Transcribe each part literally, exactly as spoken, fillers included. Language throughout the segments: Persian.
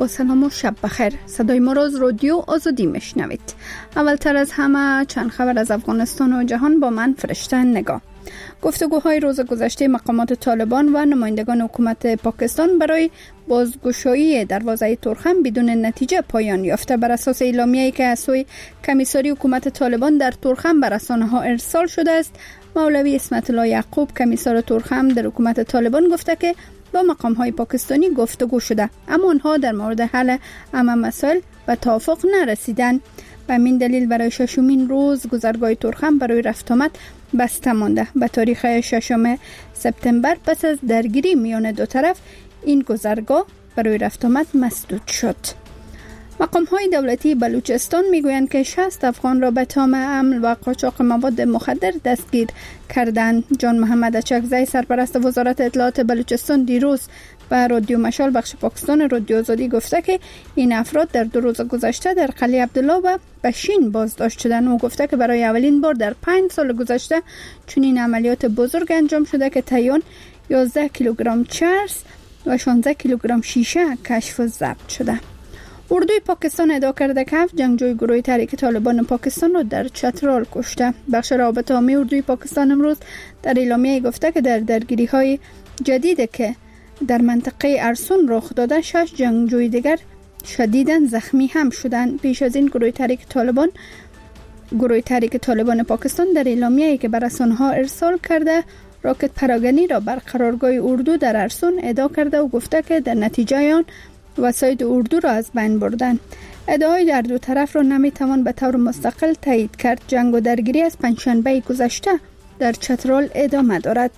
با سلام و شب بخیر. صدای ما را از رادیو آزادی میشنوید. اولتر از همه چند خبر از افغانستان و جهان با من فرشته نگاه. گفتگوهای روز گذشته مقامات طالبان و نمایندگان حکومت پاکستان برای بازگشایی دروازه تورخم بدون نتیجه پایان یافته. بر اساس اعلامیه‌ای که از سوی کمیساری حکومت طالبان در تورخم به رسانه‌ها ارسال شده است، مولوی اسمت الله یعقوب کمیسار تورخم در حکومت طالبان گفته که با مقام‌های پاکستانی گفتگو شده، اما آنها در مورد حل همه مسائل به توافق نرسیدند. به همین دلیل برای ششمین روز گذرگاه تورخم برای رفت آمد بسته مانده. به تاریخ ششم سپتامبر پس از درگیری میان دو طرف این گذرگاه برای رفت آمد مسدود شد. مقام‌های دولتی بلوچستان میگویند که شصت افغان را به تهم حمل و قاچاق مواد مخدر دستگیر کردند. جان محمد اچکزی سرپرست وزارت اطلاعات بلوچستان دیروز به رادیو مشال بخش پاکستان رادیو آزادی گفته که این افراد در دو روز گذشته در قلعه عبدالله و بشین بازداشت شدند. او گفته که برای اولین بار در پنج سال گذشته چنین عملیات بزرگ انجام شده که تایون یازده کیلوگرم چرس و شانزده کیلوگرم شیشه کشف و ضبط شده. اردوی پاکستان ادعا کرده که هفت جنگجوی گروه تحریک طالبان پاکستان را در چترال کشته. بخش رابطه عامی اردوی پاکستان امروز در اعلامیه گفته که در درگیری‌های جدیدی که در منطقه ارسون رخ داده، شش جنگجوی دیگر شدیداً زخمی هم شدند. پیش از این گروه تحریک طالبان گروه تحریک طالبان پاکستان در اعلامیه‌ای که به رسانه‌ها ارسال کرده، راکت پراگنی را بر قرارگاه اردو در ارسون ادعا کرده و گفته که در نتیجه آن وسایل اردو را از بین بردن. ادعای در دو طرف را نمیتوان به طور مستقل تایید کرد. جنگ و درگیری از پنجشنبه گذشته در چترال ادامه دارد.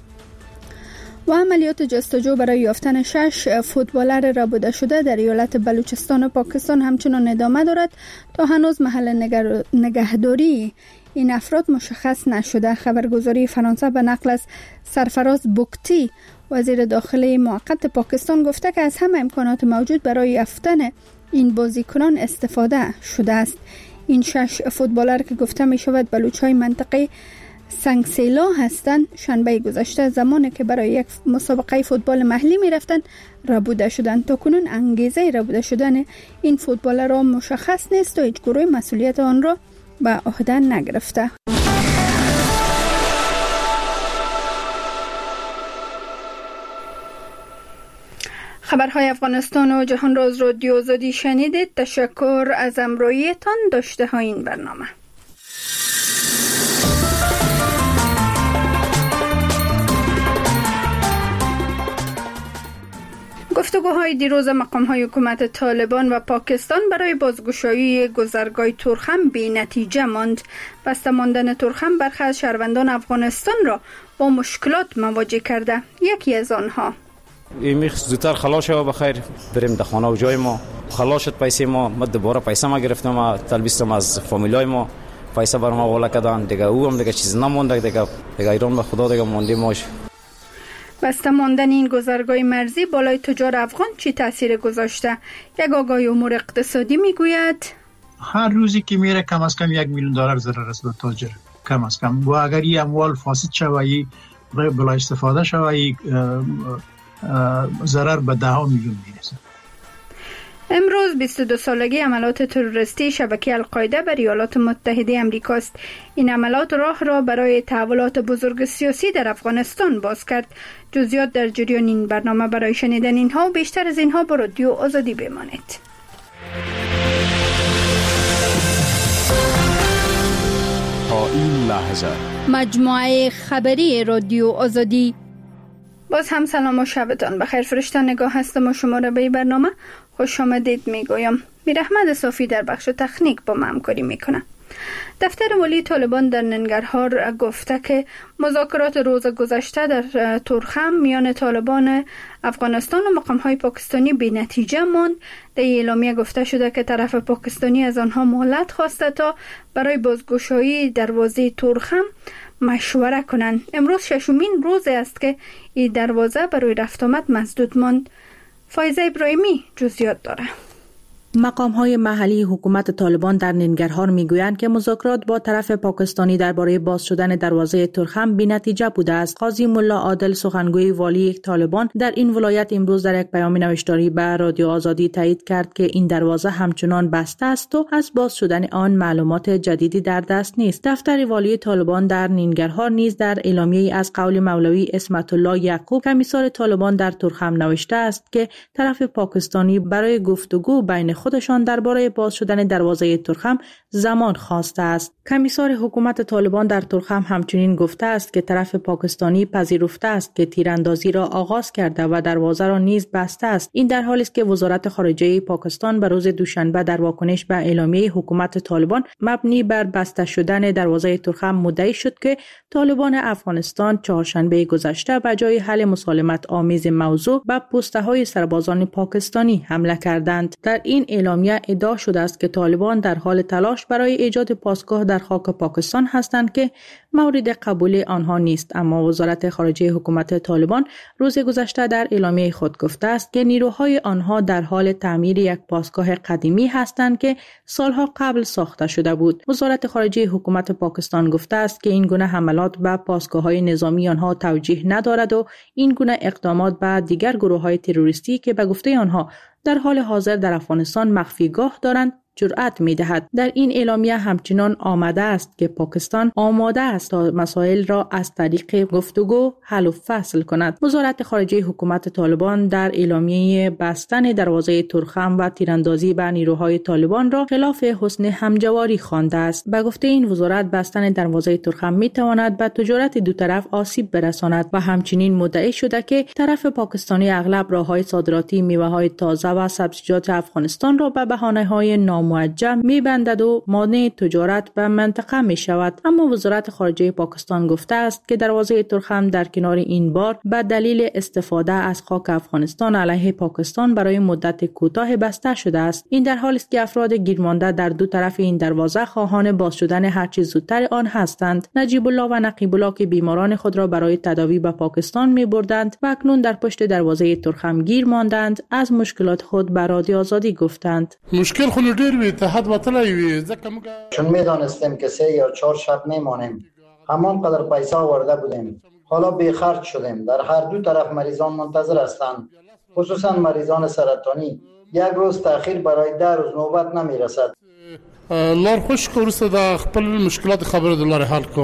و عملیات جستجو برای یافتن شش فوتبالر ربوده شده در ایالت بلوچستان و پاکستان همچنان ادامه دارد تا هنوز محل نگهداری این افراد مشخص نشده. خبرگزاری فرانسه به نقل از سرفراز بوکتی وزیر داخلی موقت پاکستان گفته که از همه امکانات موجود برای یافتن این بازیکنان استفاده شده است. این شش فوتبالر که گفته می شود بلوچ‌های منطقه سنگسیلا هستند، شنبه گذشته زمانی که برای یک مسابقه فوتبال محلی می رفتند ربوده شدند. تا کنون انگیزه ربوده شدن این فوتبالر را مشخص نیست و هیچ گروه مسئولیت آن را به عهده نگرفته. خبرهای افغانستان و جهان را از رادیو آزادی شنیدید. تشکر از همراهیتان. داشته های این برنامه. گفتگوهای دیروز مقام‌های حکومت طالبان و پاکستان برای بازگشایی گذرگاه تورخم بی نتیجه ماند. بسته ماندن تورخم برخی از شهروندان افغانستان را با مشکلات مواجه کرده. یکی از آنها: میخ زودتر خلاص شو بخیر بریم در خانه و جای ما. خلاص شد پیسه ما، ما دوباره پیسه ما گرفتم، ما تلبیستم از فامیلای ما، پیسه بر ما والا کردن دیگه. او هم دیگه چیز نمونده دیگه. دیگه ایران به خدا دیگه موندیم ماش. بسته ماندن این گذرگاه مرزی بالای تجار افغان چی تاثیر گذاشته؟ یک آگاه امور اقتصادی میگوید هر روزی که میره کم از کم یک میلیون دلار ضرر است به تاجر، کم از کم. و اگر این اموال فاسد شوی بلا استفاده شوی ضرر به ده ها میلیون میرسه. امروز بیست و دو سالگی عملیات تروریستی شبکه القاعده بر ایالات متحده آمریکا است. این عملیات راه را برای تحولات بزرگ سیاسی در افغانستان باز کرد. جزئیات در جریان این برنامه. برای شنیدن اینها و بیشتر از اینها با رادیو آزادی بمانید. تا این لحظه مجموعه خبری رادیو آزادی. باز هم سلام و شبتان بخیر. فرشته نگاه هستم و شما را به این برنامه خوش آمدید میگویم. میر احمد صافی در بخش تکنیک با من همکاری میکنه. دفتر والی طالبان در ننگرهار گفته که مذاکرات روز گذشته در تورخم میان طالبان افغانستان و مقام‌های پاکستانی بی نتیجه ماند. در اعلامیه گفته شده که طرف پاکستانی از آنها مهلت خواسته تا برای بازگشایی دروازه تورخم مشوره کنند. امروز ششمین روز است که این دروازه برای رفت آمد مسدود ماند. فایزه ابراهیمی جزئیات داره. مقام‌های محلی حکومت طالبان در ننگرهار می‌گویند که مذاکرات با طرف پاکستانی درباره باز شدن دروازه ترخم بی‌نتیجه بوده است. قاضی ملا عادل سخنگوی والی طالبان در این ولایت امروز در یک پیام نوشتاری به رادیو آزادی تایید کرد که این دروازه همچنان بسته است و از باز شدن آن معلومات جدیدی در دست نیست. دفتر والی طالبان در ننگرهار نیز در اعلامیه‌ای از قول مولوی اسمت الله یعقوب کمیسار طالبان در ترخم نوشته است که طرف پاکستانی برای گفتگو بین خودشان درباره باز شدن دروازه ترخم زمان خواسته است. کمیسار حکومت طالبان در ترخم همچنین گفته است که طرف پاکستانی پذیرفته است که تیراندازی را آغاز کرده و دروازه را نیز بسته است. این در حالی است که وزارت خارجه پاکستان به روز دوشنبه در واکنش به اعلامیه حکومت طالبان مبنی بر بسته شدن دروازه ترخم مدعی شد که طالبان افغانستان چهارشنبه گذشته به جای حل مسالمت آمیز موضوع به پوسته‌های سربازان پاکستانی حمله کردند. در این اعلامیه ادعا شده است که طالبان در حال تلاش برای ایجاد پاسگاه در خاک پاکستان هستند که مورد قبول آنها نیست، اما وزارت خارجه حکومت طالبان روز گذشته در اعلامیه خود گفته است که نیروهای آنها در حال تعمیر یک پاسگاه قدیمی هستند که سالها قبل ساخته شده بود. وزارت خارجه حکومت پاکستان گفته است که این گونه حملات به پاسگاه‌های نظامی آنها توجیه ندارد و این گونه اقدامات به دیگر گروه‌های تروریستی که به گفته آنها در حال حاضر در افغانستان مخفیگاه دارند جرأت می‌دهد. در این اعلامیه همچنان آمده است که پاکستان آماده است تا مسائل را از طریق گفتگو حل و فصل کند. وزارت خارجه حکومت طالبان در اعلامیه بستن دروازه ترخم و تیراندازی به نیروهای طالبان را خلاف حسن همجواری خوانده است. به گفته این وزارت بستن دروازه ترخم می‌تواند به تجارت دو طرف آسیب برساند و همچنین مدعی شده که طرف پاکستانی اغلب راه‌های صادراتی میوه‌های تازه و سبزیجات افغانستان را به بهانه‌های نام موجه می‌بندد و مانع تجارت به منطقه می‌شود. اما وزارت خارجه پاکستان گفته است که دروازه ترخم در کنار این بار به دلیل استفاده از خاک افغانستان علیه پاکستان برای مدت کوتاه بسته شده است. این در حالی است که افراد گیرمانده در دو طرف این دروازه خواهان باز شدن هر چه زودتر آن هستند. نجیب الله و نقیب الله که بیماران خود را برای تداوی به پاکستان می‌بردند و اکنون در پشت دروازه ترخم گیر ماندند، از مشکلات خود به رادیو آزادی گفتند. مشکل خود ډیر وی اتحاد وتلی وی چون میدانستیم که سه یا چهار شب میمانیم، همان قدر پیسه آورده بودیم، حالا بی خرج شدیم. در هر دو طرف مریضان منتظر هستند، خصوصا مریضان سرطانی. یک روز تأخیر برای ده روز نوبت نمی رسد. لار خوش که ورسته دا خپل مشکلات خبر دلار حل کو.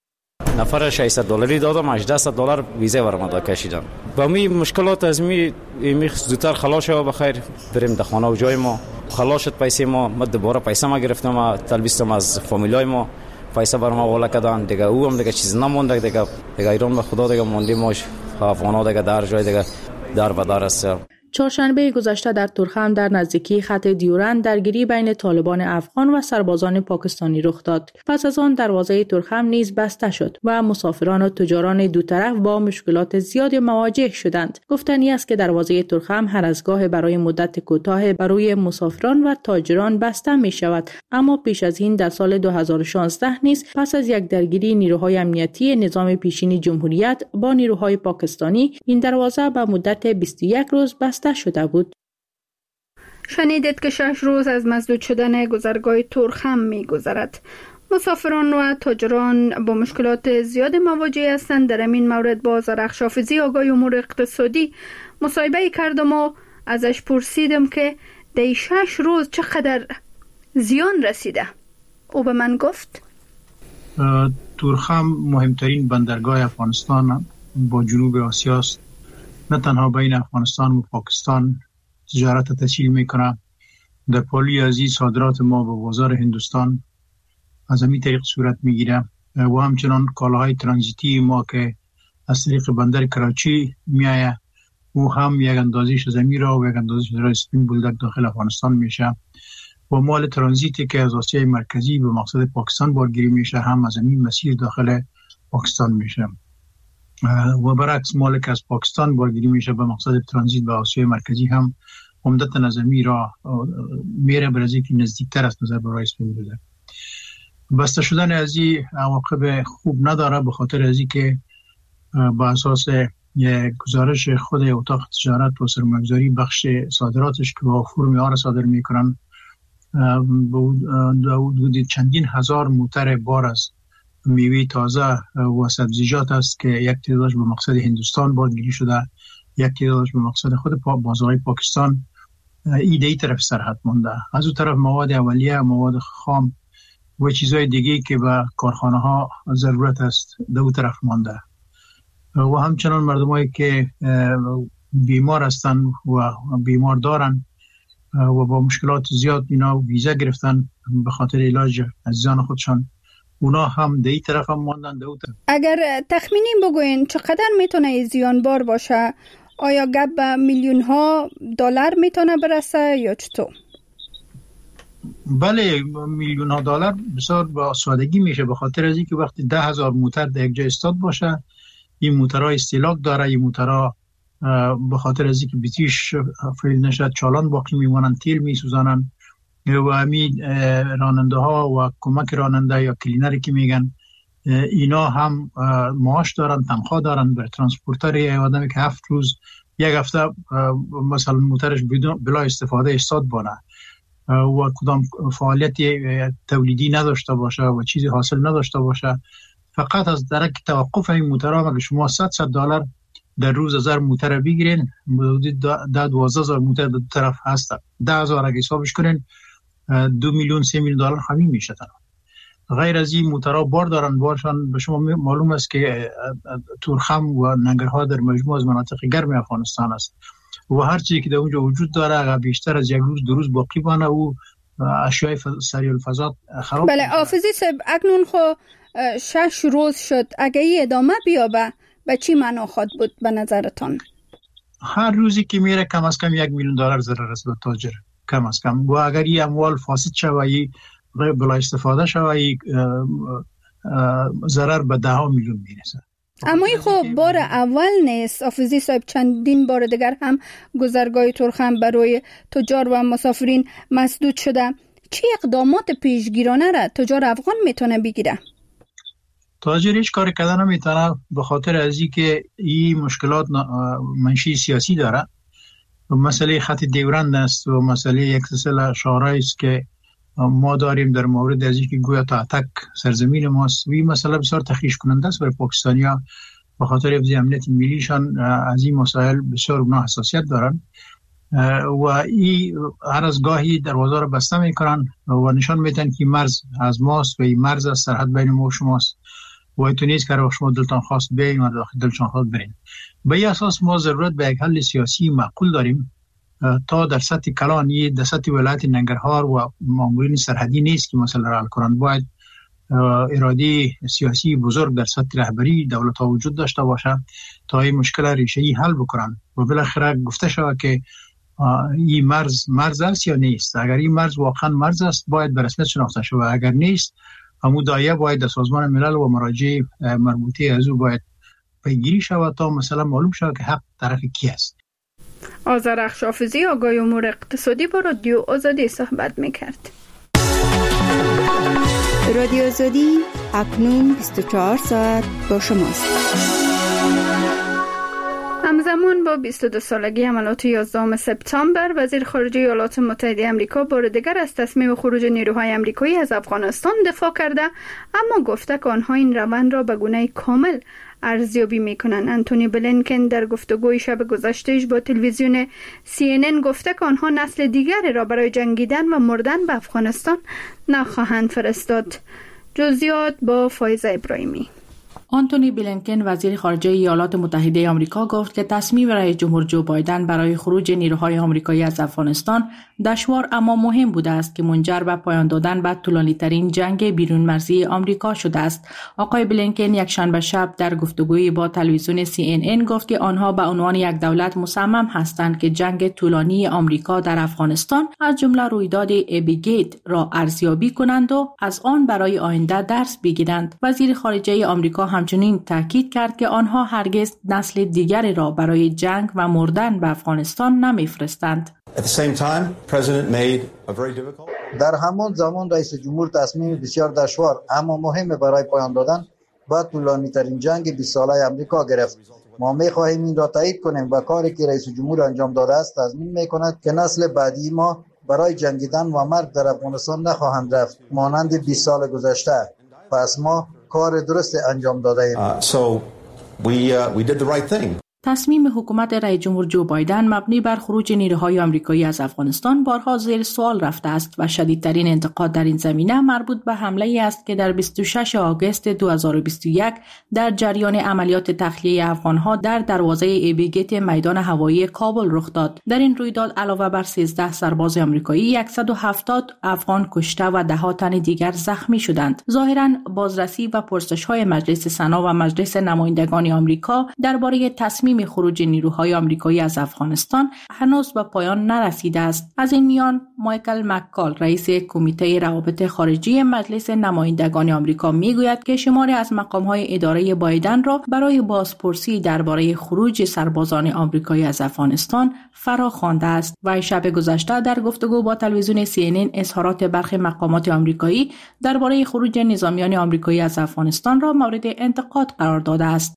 نفر ششصد دلاری دادم، هجده دلار ویزه ورمدا کشیدم. با می مشکلات از می می زودتر خلاص شو بخیر بریم در خانه و جای ما. خلاص شد پیسه ما، ما دوباره پیسه ما گرفتم، تلبیستم از فامیلای ما، پیسه بر ما والا کردن دیگه. او هم دیگه چیز نمونده دیگه. دیگه ایران به خدا دیگه موندیم ماش افغانا دیگه در جای دیگه در و در است. چهارشنبه گذشته در ترخم در نزدیکی خط دیورند درگیری بین طالبان افغان و سربازان پاکستانی رخ داد. پس از آن دروازه ترخم نیز بسته شد و مسافران و تجاران دو طرف با مشکلات زیادی مواجه شدند. گفتنی است که دروازه ترخم هر از گاه برای مدت کوتاه برای مسافران و تاجران بسته می شود، اما پیش از این در سال دو هزار و شانزده نیز پس از یک درگیری نیروهای امنیتی نظام پیشین جمهوریت با نیروهای پاکستانی این دروازه به مدت بیست و یک روز بسته شده بود. شنیدید که شش روز از مسدود شدن گذرگاه ترخم می گذرد. مسافران و تاجران با مشکلات زیاد مواجه هستند. در این مورد با زرخش حافظی آقای امور اقتصادی مصاحبه کردم و ازش پرسیدم که در شش روز چقدر زیان رسیده. او به من گفت ترخم مهمترین بندرگاه افغانستان با جنوب آسیا است. نه تنها بین افغانستان و پاکستان تجارت تسهیل میکنه، در پالی ازی صادرات ما به بازار هندوستان از همین طریق صورت میگیره و همچنان کالاهای ترانزیتی ما که از طریق بندر کراچی میایه او هم یک اندازیش از امیر و یک اندازیش از اسپین بولدک داخل افغانستان میشه و مال ترانزیتی که از آسیای مرکزی به مقصد پاکستان بارگیری میشه هم از همین مسیر داخل پاکستان میشه و برعکس مال که از پاکستان بارگیری میشه به مقصد ترانزیت به آسیای مرکزی هم عمدتا نظمی را میره برای که نزدیکتر است نظر برای اسپین بوده. بسته شدن از این عواقب خوب نداره به خاطر از این که با اساس گزارش خود اتاق تجارت و سرمایه‌گذاری بخش صادراتش که با فرم آر صادر میکنن حدود چندین هزار موتر بار است میوه تازه و سبزیجات است که یک تعدادش به مقصد هندوستان بارگیری شده، یک تعدادش به مقصد خود بازارهای پاکستان ایده ای طرف سرحد مونده. از اون طرف مواد اولیه، مواد خام و چیزهای دیگه که به کارخانه ها ضرورت است در اون طرف مونده. و همچنان مردمایی که بیمار هستن و بیمار دارن و با مشکلات زیاد اینا ویزا گرفتن به خاطر علاج عزیزان خودشان، اونا هم دی طرف هم ماندن دو طرف. اگر تخمینی بگوین چقدر میتونه زیانبار باشه؟ آیا گپ به میلیون ها دلار میتونه برسه یا چطور؟ بله، میلیون ها دلار بسیار با سادگی میشه، به خاطر از اینکه وقتی ده هزار موتر در یک جای استاد باشه، این موترها استهلاک داره، این موترها به خاطر از اینکه بیتیش فیل نشد چالان باقی میمونن، تیل میسوزانن و همین راننده ها و کمک راننده یا کلینری که میگن اینا هم معاش دارن، تنخواه دارن. بر ترانسپورتر یه آدمی که هفت روز یک هفته مثلا موترش بلا استفاده استاد بانه و کدام فعالیت تولیدی نداشته باشه و چیزی حاصل نداشته باشه، فقط از درک توقف این موترها مگه شما صد صد دلار در روز هزار موتر بگیرین، حدود ده دوازده هزار موتر در دو طرف هست، ده هزار اگه حسابش کنین دو میلیون سه میلیون دلار همین میشه. غیر از این موترها بار دارن، بارشان به شما معلوم است که تورخم و ننگرهار در مجموع از مناطق گرم افغانستان است و هر چیزی که در اونجا وجود داره بیشتر از یک روز دو روز باقی بانه و اشیاء سریع الفضات خراب. بله آفیزی صاحب، اکنون خو شش روز شد، اگه ای ادامه بیابه به چی معنا خواهد بود به نظرتان؟ هر روزی که میره کم از کم یک میلیون دلار ضرر است به تاجر، کم از کم. و اگر این اموال فاسد شوه بلا استفاده شوه، ضرر به ده ها میلیون میرسه. اما این خب بار اول نیست آفیزی صاحب، چندین بار دیگر هم گذرگاه تورخم برای تجار و مسافرین مسدود شده. چه اقدامات پیشگیرانه را تجار افغان میتونه بگیره؟ تاجر هیچ کاری کردن نمیتونه، به خاطر از اینکه این مشکلات منشی سیاسی داره. مسئله خط دیورند است و مسئله یک سلسله شعارهایی است که ما داریم در مورد از اینکه گویا تا تک سرزمین ماست. این مسئله بسیار تخریش کننده است برای پاکستانی‌ها، به خاطر حفظ امنیت ملیشان از این مسائل بسیار اونا حساسیت دارن و این هر از گاهی دروازه رو بسته میکنن و نشان میدن که مرز از ماست و این مرز از سرحد بین ما و شماست و ایتون نیست که شما دلتان خواست بیاین و داخل دلشان خواست برین. به این اساس ما ضرورت به یک حل سیاسی معقول داریم تا در سطح کلانی، در سطح ولایت ننگرهار و مامورین سرحدی نیست که مثلا را حل کنند. باید اراده سیاسی بزرگ در سطح رهبری دولت ها وجود داشته باشه تا این مشکل ریشه‌ای حل بکنن و بالاخره گفته شود که این مرز مرز است یا نیست. اگر این مرز واقعا مرز است باید به رسمیت شناخته شود، اگر نیست همون دایه باید در سازمان ملل و مراجع مربوطه از او باید پیگیری شود تا مثلا معلوم شود که حق طرف کی است. آذرخش حافظی آگاهی امور اقتصادی با رادیو آزادی صحبت میکرد. رادیو آزادی اکنون بیست و چهار ساعت با شماست. همزمان با بیست و دو سالگی حملات یازدهم سپتامبر، وزیر خارجه ایالات متحده آمریکا بار دیگر از تصمیم خروج نیروهای آمریکایی از افغانستان دفاع کرده، اما گفته که آنها این روند را به گونه کامل ارزیابی میکنند. انتونی بلینکن در گفتگوی شب گذشتهش با تلویزیون سی ان ان گفته که آنها نسل دیگری را برای جنگیدن و مردن به افغانستان نخواهند فرستاد. جزئیات با فایزه ابراهیمی. آنتونی بلینکن وزیر خارجه ایالات متحده آمریکا گفت که تصمیم رئیس جمهور جو بایدن برای خروج نیروهای آمریکایی از افغانستان دشوار اما مهم بوده است که منجر به پایان دادن به طولانی‌ترین جنگ بیرون مرزی آمریکا شده است. آقای بلینکن یک شنبه شب در گفتگویی با تلویزیون سی ان ان گفت که آنها به عنوان یک دولت مصمم هستند که جنگ طولانی آمریکا در افغانستان از جمله رویداد ابیگیت را ارزیابی کنند و از آن برای آینده درس بگیرند. وزیر خارجه آمریکا همچنین تاکید کرد که آنها هرگز نسل دیگری را برای جنگ و مردن به افغانستان نمی‌فرستند. در همان زمان رئیس جمهور تصمیم بسیار دشوار اما مهم برای پایان دادن با طولانی ترین جنگ بیست ساله امریکا گرفت. ما می خواهیم این را تایید کنیم و کاری که رئیس جمهور انجام داده است تضمین می کند که نسل بعدی ما برای جنگیدن و مرگ در افغانستان نخواهند رفت مانند بیست سال گذشته. پس ما کار درست انجام داده ایم. Uh, so we, uh, we did the right thing. تصمیم حکومت رئیس جمهور جو بایدن مبنی بر خروج نیروهای آمریکایی از افغانستان بارها زیر سوال رفته است و شدیدترین انتقاد در این زمینه مربوط به حمله ای است که در بیست و ششم آگوست دو هزار و بیست و یک در جریان عملیات تخلیه افغانها در دروازه ایبی گیت میدان هوایی کابل رخ داد. در این رویداد علاوه بر سیزده سرباز آمریکایی صد و هفتاد افغان کشته و ده ها تن دیگر زخمی شدند. ظاهراً بازرسی و پرسش‌های مجلس سنا و مجلس نمایندگان آمریکا درباره تصمیم خروج نیروهای آمریکایی از افغانستان هنوز به پایان نرسیده است. از این میان مایکل مککال رئیس کمیته روابط خارجی مجلس نمایندگان آمریکا میگوید که شماری از مقام‌های اداره بایدن را برای بازپرسی درباره خروج سربازان آمریکایی از افغانستان فرا خوانده است. و شب گذشته در گفتگو با تلویزیون سی ان ان اظهارات برخی مقامات آمریکایی درباره خروج نظامیان آمریکایی از افغانستان را مورد انتقاد قرار داده است.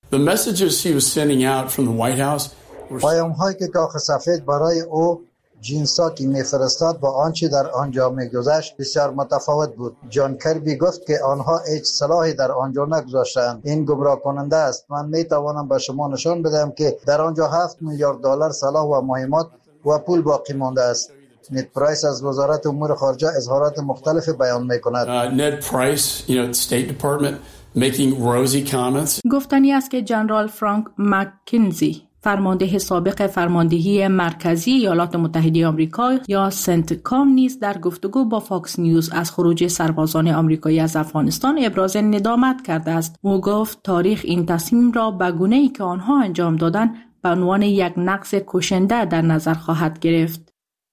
پیام هایی که کاخ سفید برای او جینساکی میفرستاد با آنچه در آنجا میگذشت بسیار متفاوت بود. جان کربی گفت که آنها هیچ سلاحی در آنجا نگذاشتند. این گمراه کننده است. من میتوانم به شما نشان بدم که در آنجا هفت میلیارد دلار سلاح و مهمات و پول باقی مانده است. نید پرایس از وزارت امور خارجه اظهارات مختلف بیان میکند. نید پرایس، you know, State Department making rosy comments. گفتنی است که جنرال فرانک مککنزی فرمانده سابق فرماندهی مرکزی ایالات متحده آمریکا یا سنتکام نیز در گفتگو با فاکس نیوز از خروج سربازان آمریکایی از افغانستان ابراز ندامت کرده است. او گفت تاریخ این تصمیم را به گونه‌ای که آنها انجام دادند به عنوان یک نقض کشنده در نظر خواهد گرفت.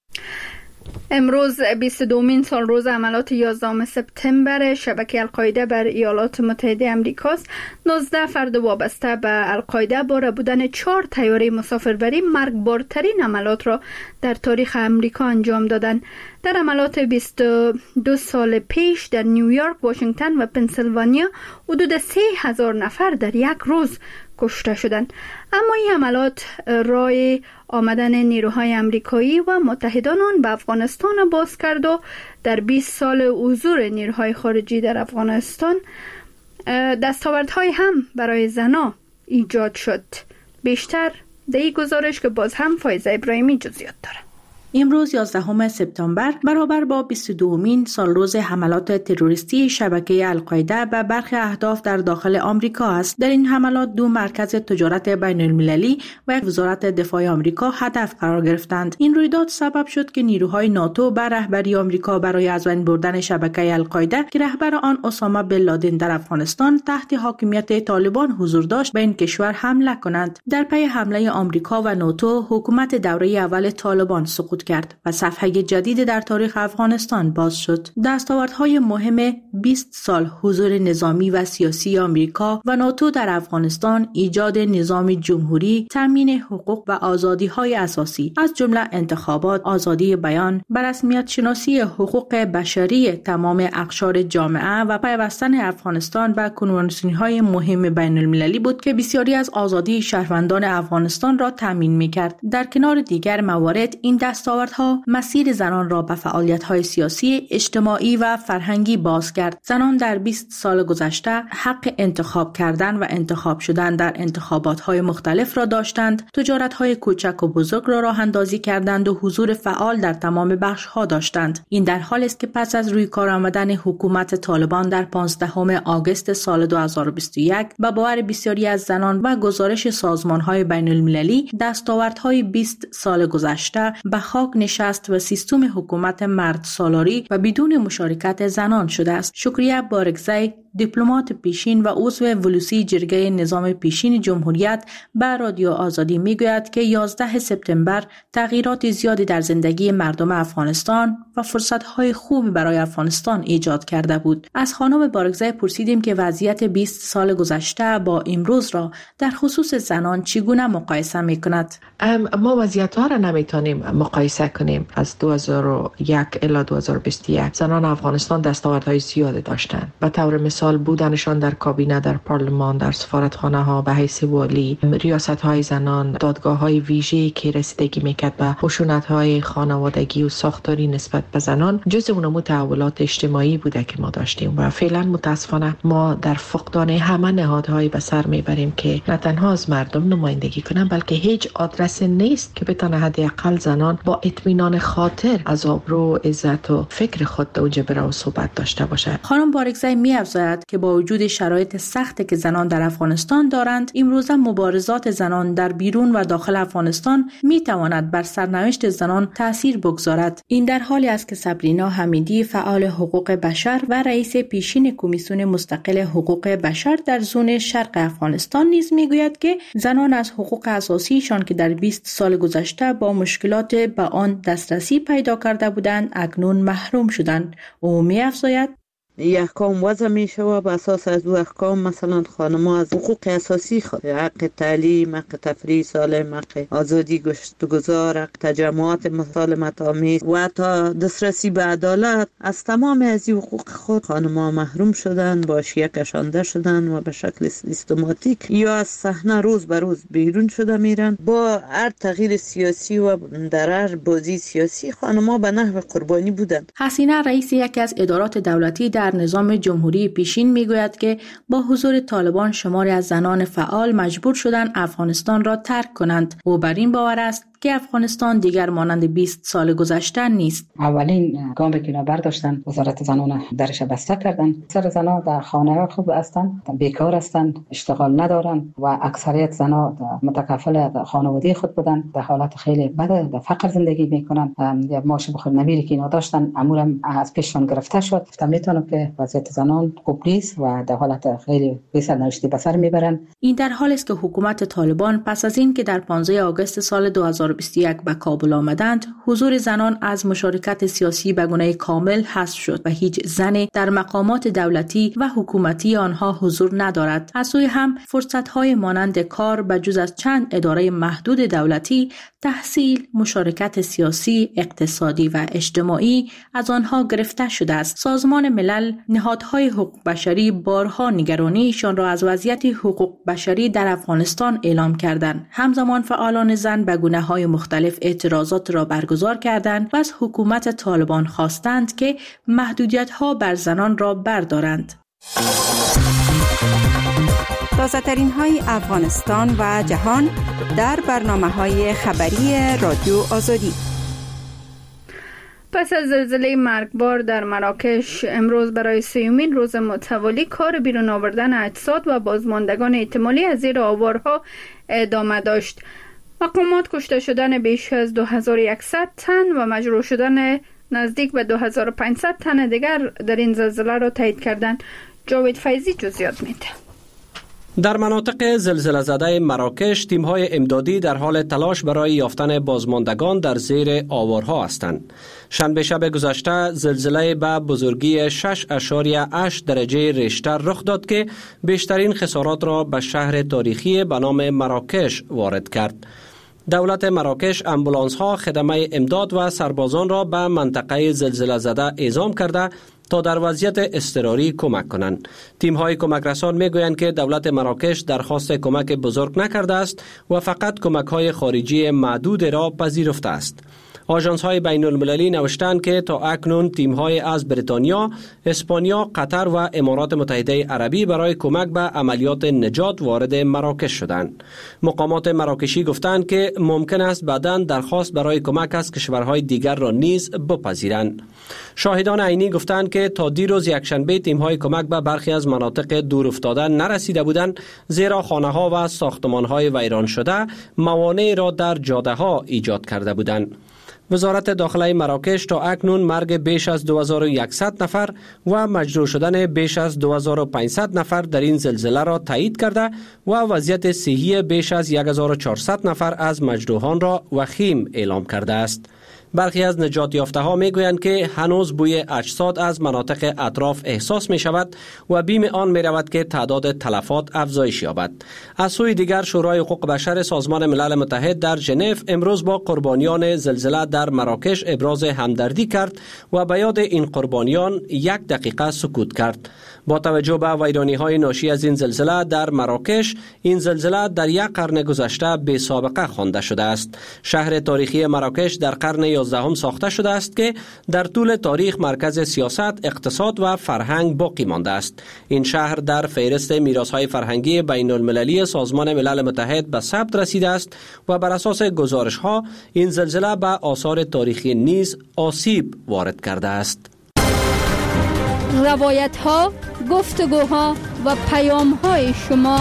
امروز بیست و دومین سال روز عملیات یازدهم سپتامبر شبکه القاعده بر ایالات متحده آمریکاست. نوزده فرد وابسته به القاعده با ربودن چهار طیاره مسافربری مرگبارترین عملیات را در تاریخ آمریکا انجام دادند. در عملیات بیست و دو سال پیش در نیویورک، واشنگتن و پنسیلوانیا حدود سه هزار نفر در یک روز کشته شدند. اما این عملیات راه آمدن نیروهای آمریکایی و متحدان آن به افغانستان باز کرد و در بیست سال حضور نیروهای خارجی در افغانستان دستاوردهای هم برای زنان ایجاد شد. بیشتر در این گزارش که باز هم فایزه ابراهیمی جزئیات داره. امروز یازدهم سپتامبر برابر با بیست و دومین سال روز حملات تروریستی شبکه القاعده به برخی اهداف در داخل آمریکا است. در این حملات دو مرکز تجارت بین المللی و یک وزارت دفاع آمریکا هدف قرار گرفتند. این رویداد سبب شد که نیروهای ناتو بر رهبری آمریکا برای از بین بردن شبکه القاعده که رهبر آن اسامه بن لادن در افغانستان تحت حاکمیت طالبان حضور داشت به این کشور حمله کنند. در پی حمله آمریکا و ناتو حکومت دوره اول طالبان سقوط کرد و صفحه جدید در تاریخ افغانستان باز شد. دستاوردهای مهم بیست سال حضور نظامی و سیاسی آمریکا و ناتو در افغانستان ایجاد نظام جمهوری، تامین حقوق و آزادی‌های اساسی از جمله انتخابات، آزادی بیان، به رسمیت شناسی حقوق بشری تمام اقشار جامعه و پیوستن افغانستان به کنوانسیون‌های مهم بین المللی بود که بسیاری از آزادی شهروندان افغانستان را تامین می‌کرد. در کنار دیگر موارد این دستاوردها مسیر زنان را به فعالیت‌های سیاسی، اجتماعی و فرهنگی باز کرد. زنان در بیست سال گذشته حق انتخاب کردن و انتخاب شدن در انتخابات‌های مختلف را داشتند، تجارت‌های کوچک و بزرگ را راه اندازی کردند و حضور فعال در تمام بخش‌ها داشتند. این در حالی است که پس از روی کار آمدن حکومت طالبان در پانزدهم آگوست سال دو هزار و بیست و یک به باور بسیاری از زنان و گزارش سازمان‌های بین‌المللی، دستاوردهای بیست سال گذشته به خاک نشست و سیستم حکومت مرد سالاری و بدون مشارکت زنان شده است. شکریه بارگزی، دیپلمات پیشین و عضو ولوسی جرگه نظام پیشین جمهوریت، به رادیو آزادی میگوید که یازدهم سپتامبر تغییرات زیادی در زندگی مردم افغانستان و فرصت‌های خوبی برای افغانستان ایجاد کرده بود. از خانم بارگزی پرسیدیم که وضعیت بیست سال گذشته با امروز را در خصوص زنان چگونه مقایسه می‌کند. ما وضعیت‌ها را نمی‌تونیم مقایسه کنیم. از دو هزار و یک الی دو هزار و بیست و یک زنان افغانستان دستاوردهای زیادی داشتند. به طور مثال سال بودنشان در کابینه، در پارلمان، در سفارتخانه ها به حیث والی، ریاست های زنان، دادگاه های ویژه‌ای که رسیدگی میکرد به خشونت های خانوادگی و ساختاری نسبت به زنان، جزء اون تحولات اجتماعی بوده که ما داشتیم و فعلا متاسفانه ما در فقدان همه نهادهای به سر میبریم که نه تنها از مردم نمایندگی کنن بلکه هیچ آدرس نیست که بتونه حداقل زنان با اطمینان خاطر از آبرو، عزت و فکر خود اوج بره و صحبت داشته باشه. خانم بارکزی می‌افزاید که با وجود شرایط سختی که زنان در افغانستان دارند، امروزه مبارزات زنان در بیرون و داخل افغانستان میتواند بر سرنوشت زنان تأثیر بگذارد. این در حالی است که صبرینا حمیدی، فعال حقوق بشر و رئیس پیشین کمیسیون مستقل حقوق بشر در زون شرق افغانستان نیز میگوید که زنان از حقوق اساسیشان که در بیست سال گذشته با مشکلات به آن دسترسی پیدا کرده بودند اکنون محروم شدند. او می‌افزاید یک احکام وضع می شود، به اساس از دو احکام مثلا خانم‌ها از حقوق اساسی خود، حق تعلیم، حق تفریح سالم، حق آزادی گشت و گذار، حق تجمعات مسالمت آمیز و تا دسترسی به عدالت، از تمام از این حقوق خود خانم‌ها محروم شدند، با اشیاء کشانده شدند و به شکل سیستماتیک یا از صحنه روز به روز بیرون شده میرن. با هر تغییر سیاسی و در هر بازی سیاسی خانم‌ها به نحو قربانی بودند. حسینه رئیس یکی از ادارات دولتی در نظام جمهوری پیشین میگوید که با حضور طالبان شماری از زنان فعال مجبور شدند افغانستان را ترک کنند. او بر این باور است که افغانستان دیگر مانند بیست سال گذشته نیست. اولین گامی که برداشتن وزارت زنان درش بسته کردن. اکثر زنان در خانه خوب هستند، بیکار هستند، اشتغال ندارند و اکثریت زنان متکفل خانواده خود بودند، در حالت خیلی بد در فقر زندگی میکنند. یا معاش بخور نمیری که اینا داشتن امورم از پیششون گرفته شد. گفتم میتونم که وضعیت زنان خوب نیست و در حالت خیلی بی‌سرنوشتی به سر میبرن. این در حالی است که حکومت طالبان پس از این که در پانزده آگوست سال دو هزار و بیست و یک به کابل آمدند، حضور زنان از مشارکت سیاسی به گونه کامل حذف شد و هیچ زنی در مقامات دولتی و حکومتی آنها حضور ندارد. از سوی هم فرصت‌های مانند کار به جز از چند اداره محدود دولتی، تحصیل، مشارکت سیاسی، اقتصادی و اجتماعی از آنها گرفته شده است. سازمان ملل، نهادهای حقوق بشری بارها نگرانیشان را از وضعیت حقوق بشری در افغانستان اعلام کردند. همزمان فعالان زن به گونه‌های مختلف اعتراضات را برگزار کردند و از حکومت طالبان خواستند که محدودیت‌ها بر زنان را بردارند. تازه‌ترین های افغانستان و جهان در برنامه‌های خبری رادیو آزادی. پس از زلزله مرگبار در مراکش، امروز برای سیومین روز متوالی کار بیرون آوردن اجساد و بازماندگان احتمالی از زیر آوارها ادامه داشت. مقامات کشته شدن بیش از دو هزار و صد تن و مجروح شدن نزدیک به دو هزار و پانصد تن دیگر در این زلزله را تایید کردند. جاوید فیضی جزئیات میده. در مناطق زلزله زده مراکش، تیم‌های امدادی در حال تلاش برای یافتن بازماندگان در زیر آوارها هستند. شنبه شب گذشته زلزله به بزرگی شش اشاریه هشت درجه ریشتر رخ داد که بیشترین خسارات را به شهر تاریخی به نام مراکش وارد کرد. دولت مراکش امبولانس‌ها، خدمه امداد و سربازان را به منطقه زلزله زده اعزام کرده تا در وضعیت اضطراری کمک کنند. تیم‌های کمک رسان می‌گویند که دولت مراکش درخواست کمک بزرگ نکرده است و فقط کمک‌های خارجی معدود را پذیرفته است. آژانس‌های بین‌المللی نوشتند که تا اکنون تیم‌های از بریتانیا، اسپانیا، قطر و امارات متحده عربی برای کمک به عملیات نجات وارد مراکش شدند. مقامات مراکشی گفتند که ممکن است بعداً درخواست برای کمک از کشورهای دیگر را نیز بپذیرند. شاهدان عینی گفتند که تا دیروز یکشنبه تیم‌های کمک به برخی از مناطق دور افتاده نرسیده بودند، زیرا خانه‌ها و ساختمان‌های ویران شده موانع را در جاده‌ها ایجاد کرده بودند. وزارت داخله مراکش تا اکنون مرگ بیش از دو هزار و صد نفر و مجروح شدن بیش از دو هزار و پانصد نفر در این زلزله را تایید کرده و وضعیت صحی بیش از یک هزار و چهارصد نفر از مجروحان را وخیم اعلام کرده است. برخی از نجات یافته ها می گویند که هنوز بوی اجساد از مناطق اطراف احساس می شود و بیم آن می رود که تعداد تلفات افزایش یابد. از سوی دیگر شورای حقوق بشر سازمان ملل متحد در ژنو امروز با قربانیان زلزله در مراکش ابراز همدردی کرد و به یاد این قربانیان یک دقیقه سکوت کرد. با توجه به ویرانی‌های ناشی از این زلزله در مراکش، این زلزله در یک قرن گذشته بی سابقه خوانده شده است. شهر تاریخی مراکش در قرن یازدهم ساخته شده است که در طول تاریخ مرکز سیاست، اقتصاد و فرهنگ باقی مانده است. این شهر در فهرست میراث‌های فرهنگی بین المللی سازمان ملل متحد به ثبت رسیده است و بر اساس گزارش‌ها این زلزله به آثار تاریخی نیز آسیب وارد کرده است. روایت ها، گفتگوها و پیام های شما.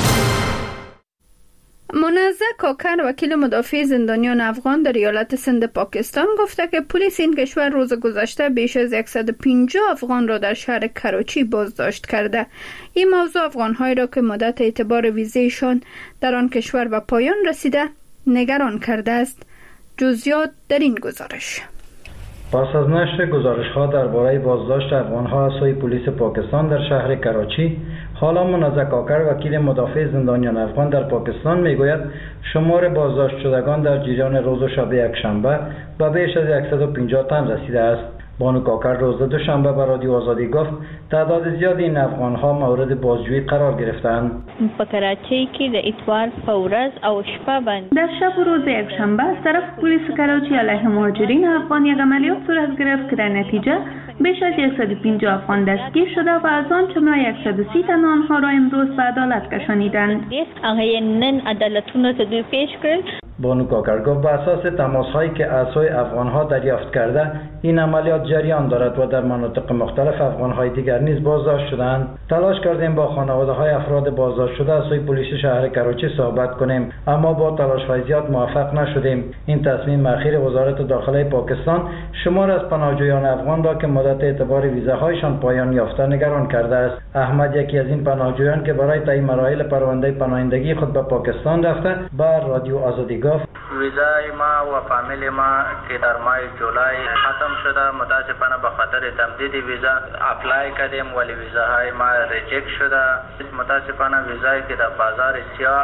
منزه کاکر وکیل مدافع زندانیان افغان در ایالت سند پاکستان گفته که پلیس این کشور روز گذشته بیش از صد و پنجاه افغان را در شهر کراچی بازداشت کرده. این موضوع افغان‌هایی را که مدت اعتبار ویزایشان در آن کشور به پایان رسیده نگران کرده است. جزئیات در این گزارش. پس از نشر گزارش‌ها درباره بازداشت افغان‌ها از سوی پلیس پاکستان در شهر کراچی، حالا منزه کاکر وکیل مدافع زندانیان افغان در پاکستان میگوید شمار بازداشت شدگان در جریان روز و شب یکشنبه به بیش از صد و پنجاه تن رسیده است. بانو کاکر روز دوشنبه به رادیو آزادی گفت تعداد زیادی این افغان‌ها مورد بازجویی قرار گرفتند. په کراچۍ کې د اتوار په ورځ او شپه باندې در شب و روز یکشنبه از طرف پلیس کراچی علیه مهاجرین افغان یک عملیات صورت گرفت که در نتیجه بیش از صد و پنجاه افغان دستگیر شده و از آن جمله صد و سی تن آنها را امروز به عدالت کشانیدند. هغه نن عدالتونو ته دوی پیش کړل. بانو کاکر گفت به اساس تماس‌هایی که از سوی افغان‌ها دریافت کرده این عملیات جریان دارد و در مناطق مختلف افغان‌های دیگر نیز بازداشت شدند. تلاش کردیم با خانواده‌های افراد بازداشت شده از سوی پلیس شهر کراچی صحبت کنیم، اما با تلاش‌های زیاد موفق نشدیم. این تصمیم اخیر وزارت داخله پاکستان شمار از پناهجویان افغان را که مدت اعتبار ویزاهایشان پایان یافته نگران کرده است. احمد یکی از این پناهجویان که برای طی مراحل پرونده پناهندگی خود به پاکستان رفته بر رادیو آزادی گفت ویزای ما و فامیل ما که در ماه جولای ختم شده، متاسفانه به خاطر تمدید ویزا اپلای کردیم ولی ویزاهای ما ریجکت شده. متاسفانه ویزایی که در بازار سیاه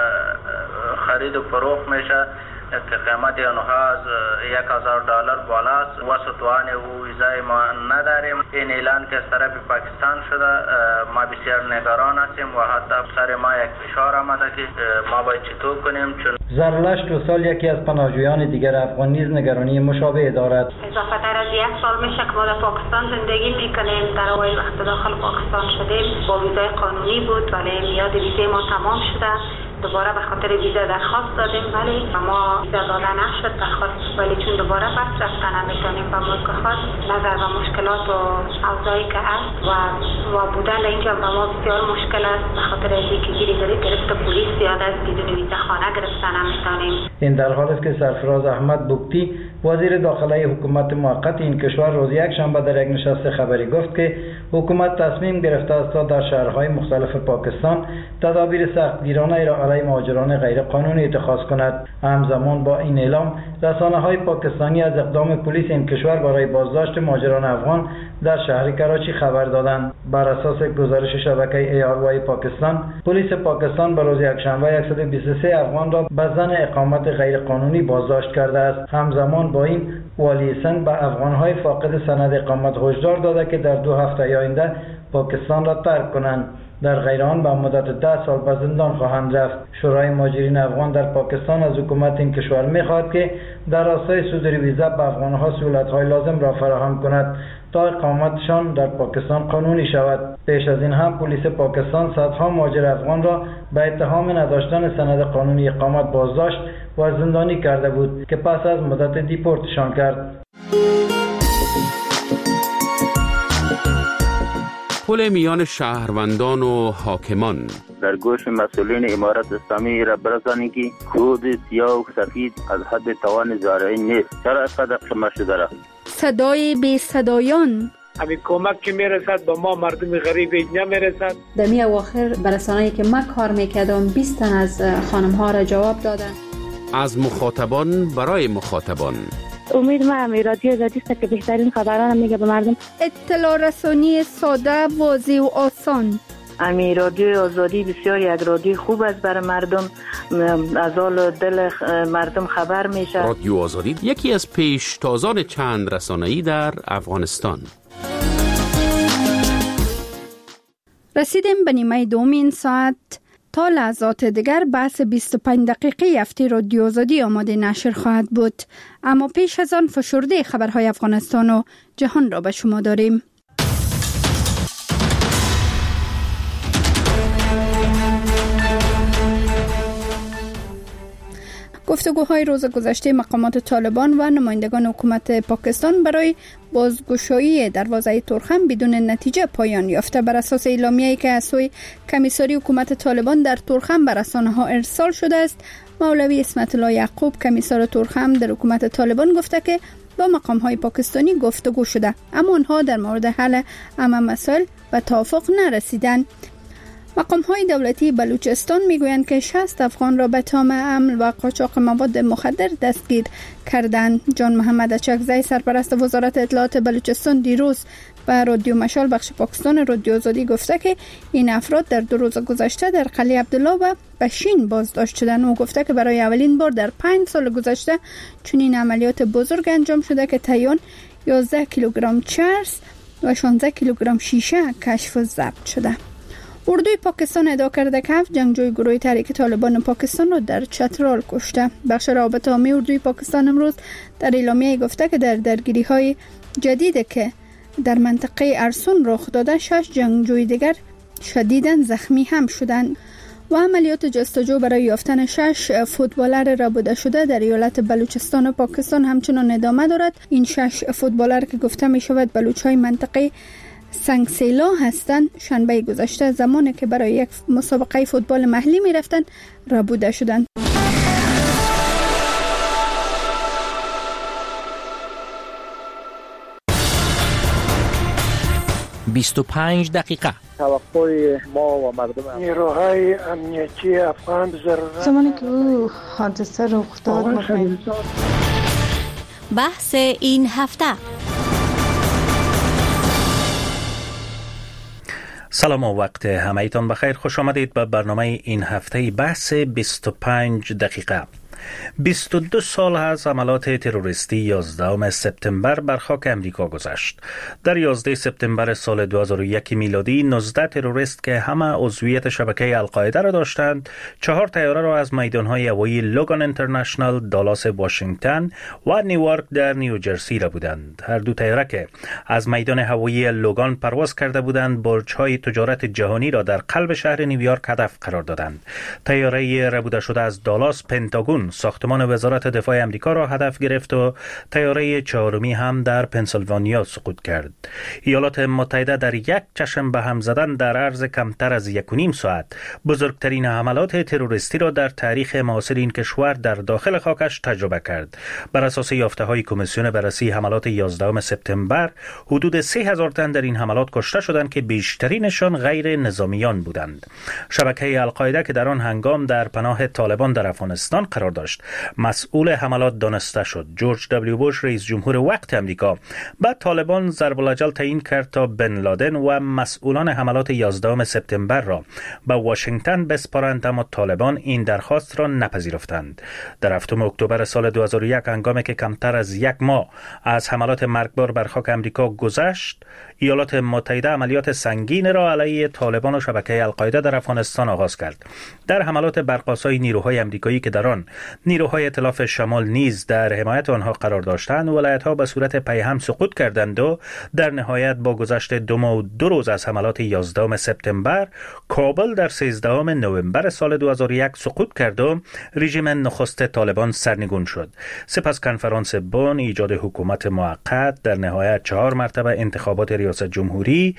خرید و فروخت میشه که قیمت آنها از یک هزار دلار بالاست و ستوان او ویزای ما نداریم. این اعلان که از طرف پاکستان شده ما بسیار نگران هستیم و حتی سر ما یک فشار آمده که ما باید چطور کنیم. چون زرلش دو سال یکی از پناهجویان دیگر افغان نیز نگرانی مشابه دارد. اضافه تر از یک سال میشه که ما در پاکستان زندگی میکنیم. در اول وقت داخل پاکستان شدیم با ویزای قانونی بود ولی میاد ویزای ما تمام شده. دوباره به خاطر ویزا درخواست دادیم ولی ما ویزا داده نشد درخواست، ولی چون دوباره پس رفتن نمیتونیم به ملک خود نظر و مشکلات و اوضاعی که هست و و بودن اینجا به ما بسیار مشکل است. به خاطر اینکه گیری داری گرفت پلیس زیاد است، بدون ویزا خانه گرفتن نمیتونیم. این در حالی است که سرفراز احمد بوکتی وزیر داخله حکومت موقت این کشور روز یک شنبه در یک نشست خبری گفت که حکومت تصمیم گرفته است تا در شهرهای مختلف پاکستان تدابیر سختگیرانه را علیه مهاجران غیر قانونی اتخاذ کند. همزمان با این اعلام رسانه‌های پاکستانی از اقدام پلیس این کشور برای بازداشت مهاجران افغان در شهر کراچی خبر دادند. بر اساس گزارش شبکه ای آر وای پاکستان، پلیس پاکستان به روز یکشنبه صد و بیست و سه افغان را به ظن اقامت غیر قانونی بازداشت کرده است. همزمان با این والی سند به افغان‌های فاقد سند اقامت هشدار داده که در دو هفته آینده پاکستان را ترک کنند. در غیر آن به مدت ده سال به زندان خواهند رفت. شورای مهاجرین افغان در پاکستان از حکومت این کشور می‌خواهد که در راستای صدور ویزا به افغان‌ها سهولت‌های لازم را فراهم کند تا اقامتشان در پاکستان قانونی شود. پیش از این هم پلیس پاکستان صدها مهاجر افغان را به اتهام نداشتن سند قانونی اقامت بازداشت و زندانی کرده بود که پس از مدت دیپورتشان کرد. پل میان شهروندان و حاکمان در گوش مسئولین امارت اسلامی را برسانید که کود سیاه و سفید از حد توان زارعین نیست. چرا اینقدر شما شده را؟ صدای بی صدایان همین کمک که میرسد به ما مردم غریب نمیرسد. در می اواخر برسانه‌ای که من کار میکردم بیست تن از خانم ها را جواب دادن. از مخاطبان برای مخاطبان امید ما رادیو آزادی است که بهترین خبران میگه به مردم. اطلاع رسانی ساده، واضح و آسان. امی رادیو آزادی بسیار یک رادیو خوب است برای مردم، از حال دل مردم خبر میشه. رادیو آزادی یکی از پیشتازان چند رسانه‌ای در افغانستان. رسیدیم به نیمه دوم این ساعت. تا لحظات دیگر بحث بیست و پنج دقیقه هفته رادیو آزادی آماده نشر خواهد بود، اما پیش از آن فشرده خبرهای افغانستان و جهان را به شما داریم. گفتگوهای روز گذشته مقامات طالبان و نمایندگان حکومت پاکستان برای بازگشایی دروازه تورخم بدون نتیجه پایان یافته. بر اساس اعلامیه‌ای که از سوی کمیسری حکومت طالبان در تورخم بر رسانه‌ها ارسال شده است، مولوی اسمت الله یعقوب کمیسر تورخم در حکومت طالبان گفته که با مقام‌های پاکستانی گفتگو شده، اما آنها در مورد حل همه مسائل به توافق نرسیدند. مقام‌های دولتی بلوچستان میگویند که شصت افغان را به تهم حمل و قاچاق مواد مخدر دستگیر کردند. جان محمد اچکزی سرپرست وزارت اطلاعات بلوچستان دیروز به رادیو مشال بخش پاکستان رادیو آزادی گفته که این افراد در دو روز گذشته در قلعه عبدالله و بشین بازداشت شدند. او گفته که برای اولین بار در پنج سال گذشته چنین عملیات بزرگ انجام شده که تایون یازده کیلوگرم چرس و شانزده کیلوگرم شیشه کشف و ضبط شده. اردوی پاکستان ادعا کرده که هفت جنگجوی گروه تحریک طالبان پاکستان را در چترال کشته. بخش رابطه عامی اردوی پاکستان امروز در اعلامیه گفته که در درگیری‌های جدیدی که در منطقه ارسون رخ داده، شش جنگجوی دیگر شدیداً زخمی هم شدند و عملیات جستجو برای یافتن شش فوتبالر ربوده شده در ایالت بلوچستان و پاکستان همچنان ادامه دارد. این شش فوتبالر که گفته می شود بلوچ‌های منطقه سنگسیلا هستند، شنبه گذشته زمانی که برای یک مسابقه فوتبال محلی می رفتند ربوده شدند. بیست و پنج دقیقه. توقع ما و مردم نیروهای امنیتی افغان ضرورت زمانی که او حادثه رخ داد. بحث این هفته. سلام و وقت همه‌تان بخیر. خوش آمدید به برنامه این هفته بحث بیست و پنج دقیقه. بیست و دو سال از عملات تروریستی یازدهم سپتامبر بر خاک امریکا گذشت. در یازده سپتامبر سال دو هزار و یک میلادی نوزده تروریست که همه عضویت شبکه القاعده را داشتند، چهار طیاره را از میدانهای هوایی لوگان اینترنشنال، دالاس واشنگتن و نیویورک در نیوجرسی را بودند. هر دو طیاره که از میدان هوایی لوگان پرواز کرده بودند، برج‌های تجارت جهانی را در قلب شهر نیویورک هدف قرار دادند. طیاره ربوده شده از دالاس پنتاگون ساختمان وزارت دفاع امریکا را هدف گرفت و طیاره چهارمی هم در پنسیلوانیا سقوط کرد. ایالات متحده در یک چشم به هم زدن در عرض کمتر از یک و نیم ساعت بزرگترین حملات تروریستی را در تاریخ معاصر این کشور در داخل خاکش تجربه کرد. بر اساس یافته‌های کمیسیون بررسی حملات یازدهم سپتامبر، حدود سه هزار تن در این حملات کشته شدند که بیشترینشان غیر نظامیان بودند. شبکه القاعده که در آن هنگام در پناه طالبان در افغانستان قرار داشت، مسئول حملات دانسته شد. جورج دبلیو بوش رئیس جمهور وقت امریکا بعد طالبان ضرب الاجل تعیین کرد تا بن لادن و مسئولان حملات یازدهم سپتامبر را به واشنگتن بسپارند، اما طالبان این درخواست را نپذیرفتند. در هفتم اکتبر سال دو هزار و یک هنگامی که کمتر از یک ماه از حملات مرگبار بر خاک امریکا گذشت، ایالات متحده عملیات سنگین را علیه طالبان و شبکه القاعده در افغانستان آغاز کرد. در حملات برق‌آسای نیروهای امریکایی که در آن نیروهای ائتلاف شمال نیز در حمایت آنها قرار داشتند، ولایت‌ها به صورت پیهم سقوط کردند و در نهایت با گذشت دو ماه و دو روز از حملات یازدهم سپتامبر، کابل در سیزدهم نوامبر سال دو هزار و یک سقوط کرد و رژیم نخست طالبان سرنگون شد. سپس کنفرانس بن، ایجاد حکومت موقت، در نهایت چهار مرتبه انتخابات ریاست جمهوری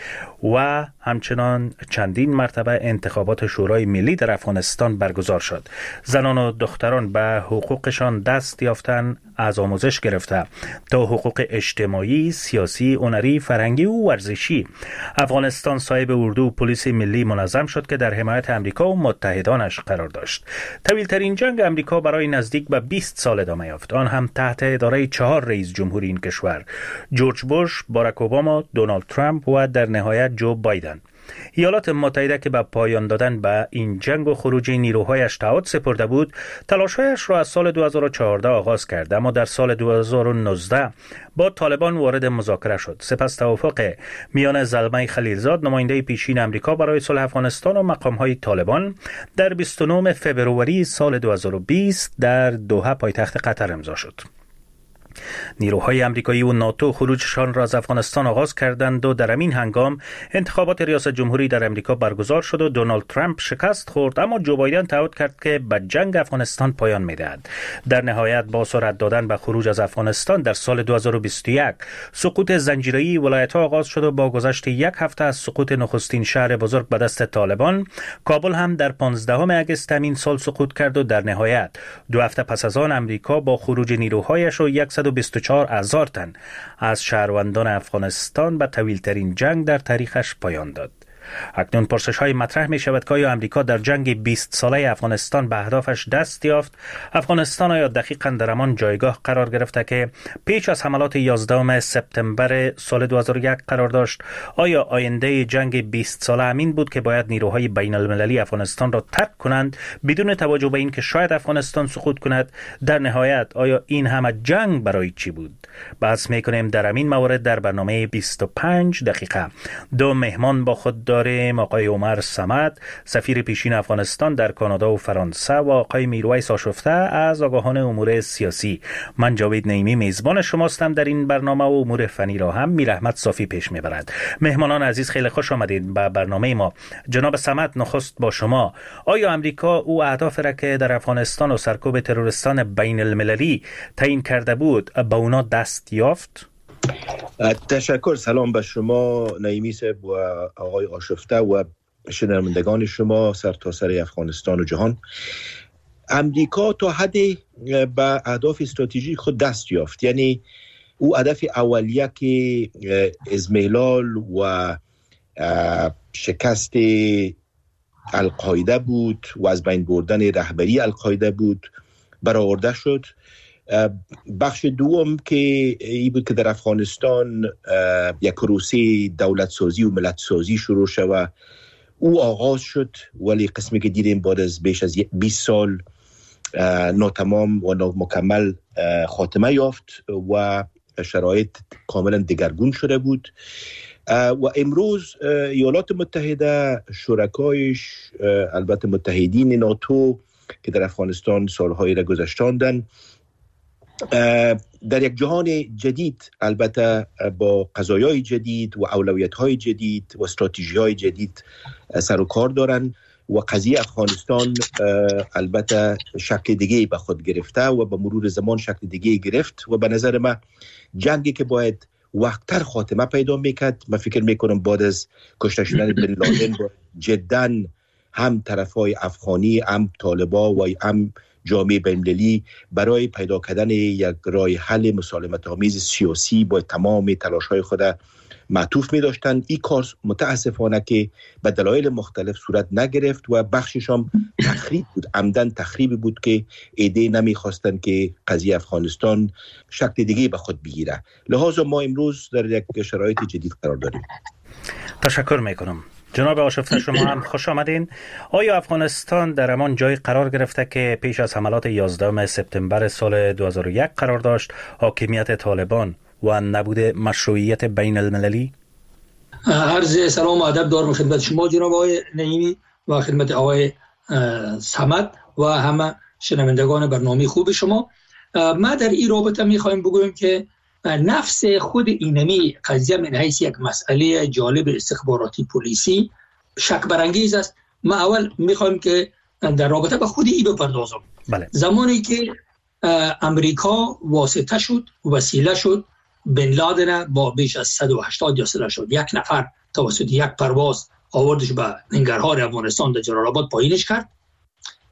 و همچنان چندین مرتبه انتخابات شورای ملی در افغانستان برگزار شد. زنان و دختران به حقوقشان دست یافتن از آموزش گرفته تا حقوق اجتماعی، سیاسی، هنری، فرهنگی و ورزشی. افغانستان صاحب اردو پلیس ملی منظم شد که در حمایت امریکا و متحدانش قرار داشت. طویل‌ترین جنگ امریکا برای نزدیک به بیست سال ادامه یافت، آن هم تحت اداره چهار رئیس جمهور این کشور: جورج بوش، باراک اوباما، دونالد ترامپ و در نهایت جو بایدن. ایالات متحده که به پایان دادن به این جنگ و خروج نیروهایش تعهد سپرده بود، تلاش‌هایش را از سال دو هزار و چهارده آغاز کرد، اما در سال دو هزار و نوزده با طالبان وارد مذاکره شد. سپس توافق میان زلمه خلیلزاد، نماینده پیشین امریکا برای صلح افغانستان و مقام‌های طالبان در بیست و نه فوریه سال دو هزار و بیست در دوحه پایتخت قطر امضا شد. نیروهای امریکایی و ناتو خروجشان را از افغانستان آغاز کردند و در همین هنگام انتخابات ریاست جمهوری در امریکا برگزار شد و دونالد ترامپ شکست خورد، اما جو بایدن تعهد کرد که به جنگ افغانستان پایان می‌دهد. در نهایت با سرعت دادن به خروج از افغانستان در سال دو هزار و بیست و یک سقوط زنجیره‌ای ولایت‌ها آغاز شد و با گذشت یک هفته از سقوط نخستین شهر بزرگ به دست طالبان، کابل هم در پانزدهم اگست همین سال سقوط کرد و در نهایت دو هفته پس از آن امریکا با خروج نیروهایش و صد و بیست و چهار هزار تن از شهروندان افغانستان به طویل‌ترین جنگ در تاریخش پایان داد. اکنون پرسش های مطرح می شود که آیا امریکا در جنگ بیست ساله افغانستان به اهدافش دست یافت؟ افغانستان آیا دقیقاً در همان جایگاه قرار گرفته که پیش از حملات یازدهم سپتامبر سال دو هزار و یک قرار داشت؟ آیا آینده جنگ بیست ساله همین بود که باید نیروهای بین المللی افغانستان را ترک کنند بدون توجه به اینکه شاید افغانستان سقوط کند؟ در نهایت آیا این همه جنگ برای چی بود؟ بحث میکنیم در همین مورد در برنامه بیست و پنج دقیقه. دو مهمان با خود داریم: آقای عمر صمد، سفیر پیشین افغانستان در کانادا و فرانسه، و آقای میرویس آشفته از آگاهان امور سیاسی. من جاوید نعیمی میزبان شماستم در این برنامه و امور فنی را هم میر احمد صافی پیش میبرد. مهمانان عزیز خیلی خوش آمدید به برنامه ما. جناب صمد، نخست با شما. آیا امریکا او اهداف را که در افغانستان و سرکوب تروریستان بین المللی تعیین کرده بود به اونا دست یافت؟ تشکر. سلام به شما نعیمی صاحب و آقای آشفته و شنوندگان شما سرتاسر سر افغانستان و جهان. امریکا تا حدی به اهداف استراتژیک خود دست یافت، یعنی او هدف اولیه که ازمیلال و شکست القاعده بود و از بین بردن رهبری القاعده بود برآورده شد. بخش دوم که ای بود که در افغانستان یک پروسه دولت سازی و ملت سازی شروع شد، او آغاز شد، ولی قسمی که دیدیم بعد از بیش از بیست سال ناتمام و نامکمل خاتمه یافت و شرایط کاملا دگرگون شده بود. و امروز ایالات متحده، شرکایش، البته متحدین ناتو که در افغانستان سالهایی را گذشتاندن، در یک جهان جدید، البته با قضایای جدید و اولویت‌های جدید و استراتژی‌های جدید سر و کار دارن و قضیه افغانستان البته شکل دیگه به خود گرفته و به مرور زمان شکل دیگه گرفت و به نظر من جنگی که باید وقتتر خاتمه پیدا میکرد، من فکر میکنم بعد از کشته شدن بن لادن جداً هم طرفای افغانی، هم طالبا و هم جامعه بین‌المللی برای پیدا کردن یک راه حل مسالمت آمیز سیاسی با تمام تلاش‌های خود معطوف می داشتن. این کار متاسفانه که به دلایل مختلف صورت نگرفت و بخشش هم تخریب بود، عمدن تخریبی بود که ایده نمیخواستن که قضیه افغانستان شکل دیگه به خود بگیره. لذا ما امروز در یک شرایط جدید قرار داریم. تشکر میکنم. جناب آشفته، شما هم خوش آمدین. آیا افغانستان در همان جای قرار گرفته که پیش از حملات یازدهم سپتامبر سال دو هزار و یک قرار داشت، حاکمیت طالبان و نبود مشروعیت بین المللی؟ عرض سلام و ادب دارم خدمت شما جناب آقای نعیمی و خدمت آقای صمد و همه شنوندگان برنامه خوب شما. ما در این رابطه میخوایم بگویم که نفس خود اینمی قضیه من حیث یک مسئله جالب استخباراتی پلیسی شک برانگیز است. ما اول میخوایم که در رابطه با خود این بپردازم. بله. زمانی که امریکا واسطه شد، وسیله شد، بن لادن با بیش از صد و هشتاد یا صد شد یک نفر توسط یک پرواز آوردش به ننگرهار افغانستان در جلال آباد پایینش کرد.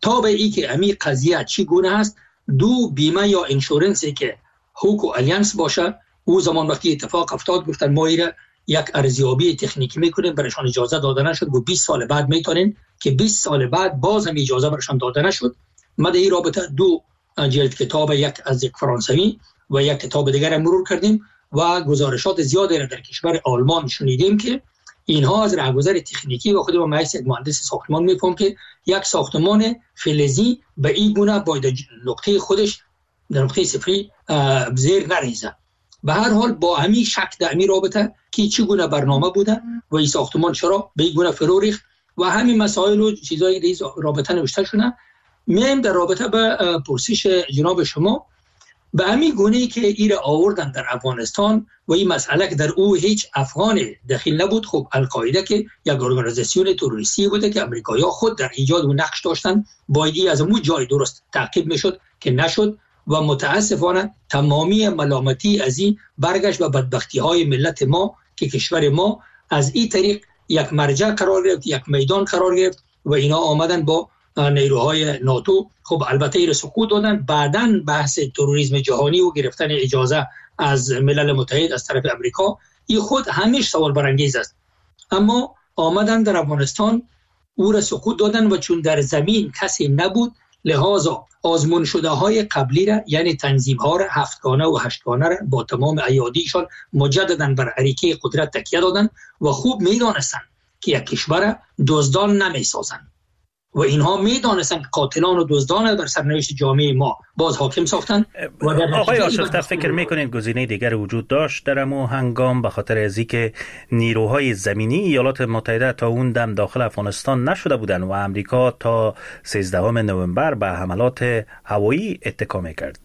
تا به ای که امی قضیه چی گونه است، دو بیمه یا انشورنسی که هوک و الیانس باشه، او زمان وقتی اتفاق افتاد گفتن ما ایره یک ارزیابی تکنیکی میکنیم، برایشان اجازه داده نشد و بیست سال بعد میتونین که بیست سال بعد باز هم اجازه برایشان داده نشد. ما در این رابطه دو جلد کتاب، یک از یک فرانسوی و یک کتاب دیگر مرور کردیم و گزارشات زیادی را در کشور آلمان شنیدیم که اینها از راهگذر تکنیکی و خود ما محض یک مهندس ساختمان میفهم که یک ساختمان فلزی به این گونه باید نقطه خودش در نقطه صفری زیر نریزه. به هر حال با همین شک در همین رابطه که چگونه برنامه بوده و این ساختمان چرا به این گونه فرو ریخت و همین مسائل و چیزایی در این رابطه نوشته شده، میم در رابطه به پرسش جناب شما به همین گونه که ایره آوردن در افغانستان و این مسئله که در او هیچ افغان دخیل نبود. خب القاعده که یک ارگانیزاسیون تروریستی بوده که امریکایی‌ها خود در ایجاد و نقش داشتن، باید از اون جای درست تعقیب میشد که نشد و متاسفانه تمامی ملامتی از این برگشت و بدبختی های ملت ما که کشور ما از این طریق یک مرجع قرار گرفت، یک میدان قرار گرفت و اینا آمدن با نیروهای ناتو. خب البته این سقوط دادن، بعداً بحث تروریسم جهانی و گرفتن اجازه از ملل متحد از طرف امریکا، این خود همیشه سوال برانگیز است. اما آمدن در افغانستان او را سقوط دادن و چون در زمین کسی نبود، لحاظا آزمون شده های قبلی را یعنی تنظیم ها را هفتگانه و هشتگانه را با تمام ایادیشان مجددا بر اریکه قدرت تکیه دادن و خوب میدانستند که یک کشور دزدان نمیسازند و اینها میدانستند که قاتلان و دزدان بر سرنوشت جامعه ما باز حاکم ساختند. آقای آشفته فکر میکنید گزینه دیگر وجود داشت در امو هنگام به خاطر از اینکه نیروهای زمینی ایالات متحده تا اون دم داخل افغانستان نشده بودند و امریکا تا سیزدهم نوامبر به حملات هوایی اتکا میکرد؟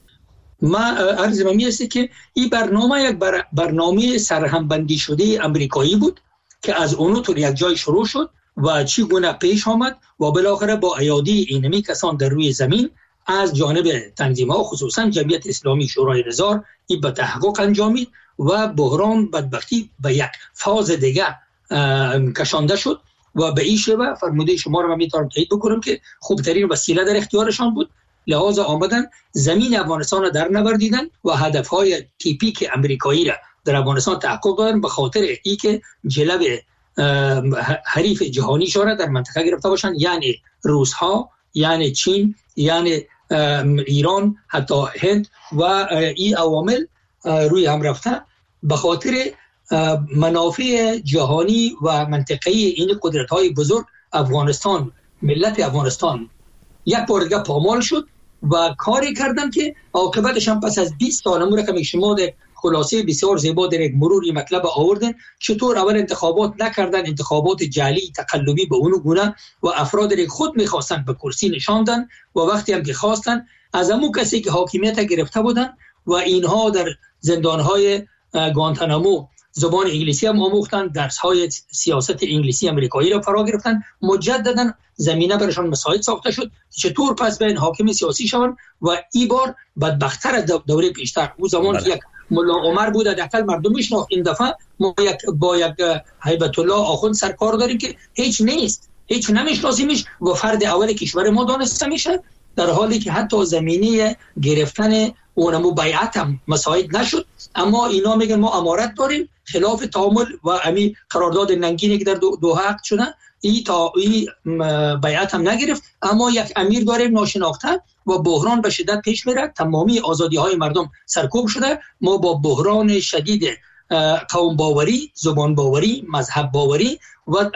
ما عرض می است که این برنامه یک بر... برنامه سرهمبندی شده امریکایی بود که از اونو تو یک جای شروع شد و چی گونه پیش آمد و بالاخره با ایادی اینمی کسان در روی زمین از جانب تنظیم‌ها خصوصا جمعیت اسلامی شورای نظار این به تحقق انجامید و بحران بدبختی به یک فاز دیگه کشانده شد و به این شیوه فرموده شما رو من میتونم تایید بکنم که خوبترین وسیله در اختیارشان بود. لحاظ آمدن زمین افغانستان را در نوردیدن و هدفهای تیپیک امریکایی را در افغانستان تحقق دادن به خاطر ای که جلب حریف جهانی شورا در منطقه گرفته باشن، یعنی روس ها، یعنی چین، یعنی ایران، حتی هند و این عوامل روی هم رفته به خاطر منافع جهانی و منطقه‌ای این قدرت های بزرگ. افغانستان، ملت افغانستان یک بار دیگه پامال شد و کاری کردن که عاقبتش هم پس از بیست سال امور که شما در خلاصه بسیار زیبا در یک مروری مطلب آوردن چطور اول انتخابات نکردن، انتخابات جعلی تقلبی به اونو گونه و افراد را خود میخواستن به کرسی نشاندن و وقتی هم که خواستن از همون کسی که حاکمیت گرفته بودن و اینها در زندانهای گوانتانامو زبان انگلیسی هم آموختن، درس‌های سیاست انگلیسی امریکایی را فرا گرفتن، مجددا زمینه برشان مساعد ساخته شد چطور پس به حاکم سیاسی شوند و این بار بدبخت‌تر از دوره پیشتر. او زمان یک ملا عمر بود داخل مردم میشناخت، این دفعه ما یک با یک هیبت الله آخوند سرکار داریم که هیچ نیست، هیچ نمیشناسیمش و فرد اول کشور ما دانسته میشه، در حالی که حتی زمینه گرفتن اونمو بیعت هم مساعد نشد. اما اینا میگن ما امارت داریم خلاف تعامل و امی قرارداد ننگینی که در دوحه عقد شده ای تا ای بیعت هم نگرفت، اما یک امیر داریم ناشناخته و بحران به شدت پیش میره، تمامی آزادی های مردم سرکوب شده. ما با بحران شدید قوم باوری، زبان باوری، مذهب باوری و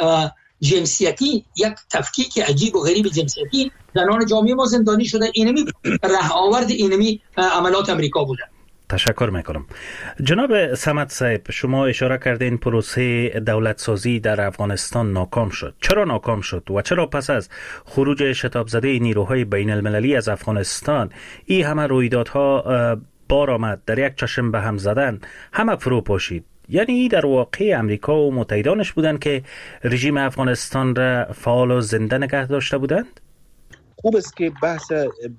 جنسیتی، یک تفکیک عجیب و غریب جنسیتی، زنان جامعه ما زندانی شده. اینمی ره آورد اینمی عملات امریکا بوده. تشکر میکنم. جناب صمد صاحب، شما اشاره کردین پروسه دولت سازی در افغانستان ناکام شد. چرا ناکام شد و چرا پس از خروج شتاب زده نیروهای بین المللی از افغانستان این همه رویدادها بار آمد، در یک چشم به هم زدن، همه فرو پاشید؟ یعنی در واقع امریکا و متحدانش بودند که رژیم افغانستان را فعال و زنده نگه داشته بودند؟ خوب است که بحث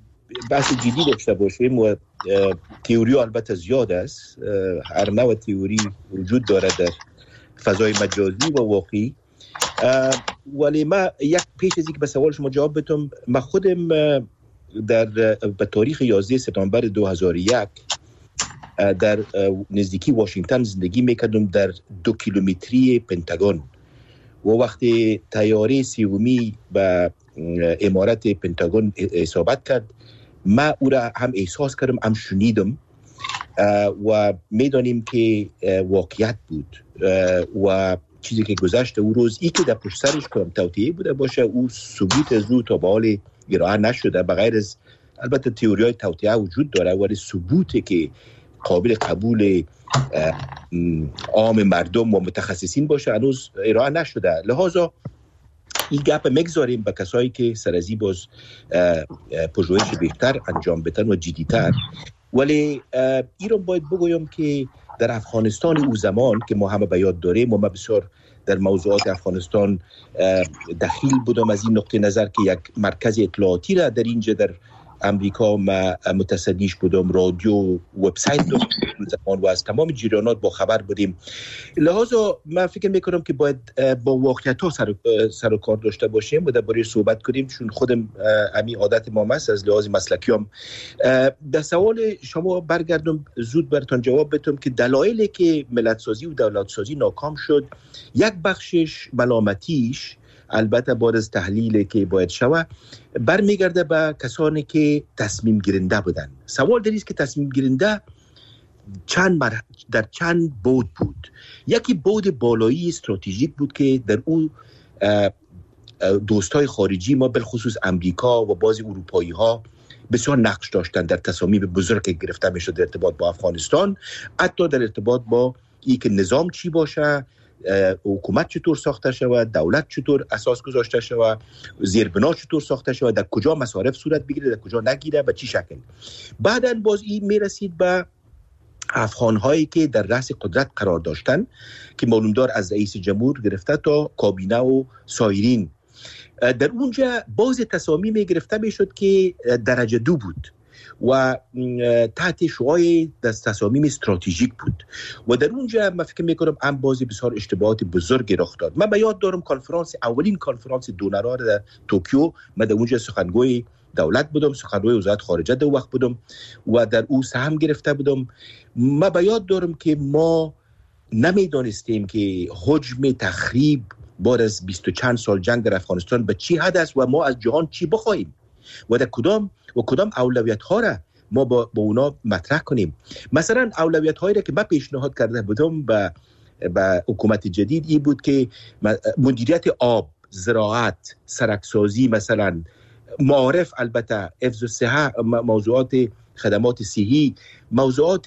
بحث جدی داشته باشیم و تئوری البته زیاد است، هر نوع تئوری وجود داره در فضای مجازی و واقعی. ولی ما یک پیش از اینکه به سوال شما جواب بدم، ما خودم در به تاریخ یازده سپتامبر دو هزار و یک در نزدیکی واشنگتن زندگی میکردم، در دو کیلومتری پنتاگون، و وقتی طیاره سیومی به امارت پنتاگون اصابت کرد، ما او را هم احساس کردم هم شنیدم و میدانیم که واقعیت بود و چیزی که گذشت او روز ای که در پشت سرش کدام توطئه بوده باشه، او ثبوت از او تا به حال ارائه نشده، بغیر از البته تئوری‌های توطئه وجود داره، ولی ثبوتی که قابل قبول عام مردم و متخصصین باشه هنوز ارائه نشده. لحاظا این گپ مگذاریم به کسایی که سرازی باز پژوهش بهتر انجام بدن و جدیتر. ولی این رو باید بگویم که در افغانستان او زمان که ما همه به یاد داریم و ما بسیار در موضوعات افغانستان دخیل بودم از این نقطه نظر که یک مرکز اطلاعاتی را در اینجا در امریکا ما متصدیش بودم، رادیو، وبسایت داشتم زمان و از تمام جریانات با خبر بودیم. لحاظا من فکر میکنم که باید با واقعیت ها سر, سر و کار داشته باشیم و درباره صحبت کنیم، چون خودم همین عادت ما است از لحاظ مسلکی هم. در سوال شما برگردم زود براتون جواب بدم که دلایلی که ملت سازی و دولت سازی ناکام شد، یک بخشش ملامتیش البته بعد از تحلیلی که باید شود برمیگرده به کسانی که تصمیم گیرنده بودن. سوال در است که تصمیم گیرنده چند مر... در چند بود بود. یکی بود بالایی استراتژیک بود که در او دوستای خارجی ما بالخصوص امریکا و بعضی اروپایی ها بسیار نقش داشتن در تصامیم بزرگ که گرفته میشد در ارتباط با افغانستان، حتی در ارتباط با این که نظام چی باشه، حکومت چطور ساخته شود، دولت چطور اساس گذاشته شود، زیربنا چطور ساخته شود، در کجا مصارف صورت بگیره، در کجا نگیره، به چی شکل. بعداً باز این میرسید به افغان‌هایی که در رأس قدرت قرار داشتن که معلومدار از رئیس جمهور گرفته تا کابینه و سایرین. در اونجا باز تصامیم گرفته میشد که درجه دو بود و تحت شعاع تصامیم استراتژیک بود و در اونجا من فکر میکنم هم بازی بسیار اشتباهات بزرگی رخ داد. من به یاد دارم کنفرانس اولین کنفرانس دونرها در توکیو، من در اونجا سخنگوی دولت بودم، سخنگوی وزارت خارجه در وقت بودم و در او سهم گرفته بودم. من به یاد دارم که ما نمیدانستیم که حجم تخریب بعد از بیست و چند سال جنگ در افغانستان به چی حد است و ما از جهان چی بخواهیم و در کدام و کدام اولویت ها را ما با, با اونا مطرح کنیم. مثلا اولویت هایی را که من پیشنهاد کرده بودم به به حکومت جدید این بود که مدیریت آب، زراعت، سرکسازی، مثلا معارف، البته حفظ صحت، موضوعات خدمات صحی، موضوعات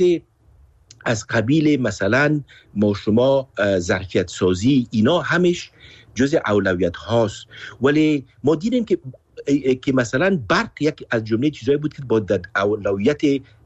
از قبیل مثلا ما شما ظرفیت سازی، اینا همش جزء اولویت هاست. ولی ما دیدیم که که مثلا برق یک از جمله چیزایی بود که با در اولویت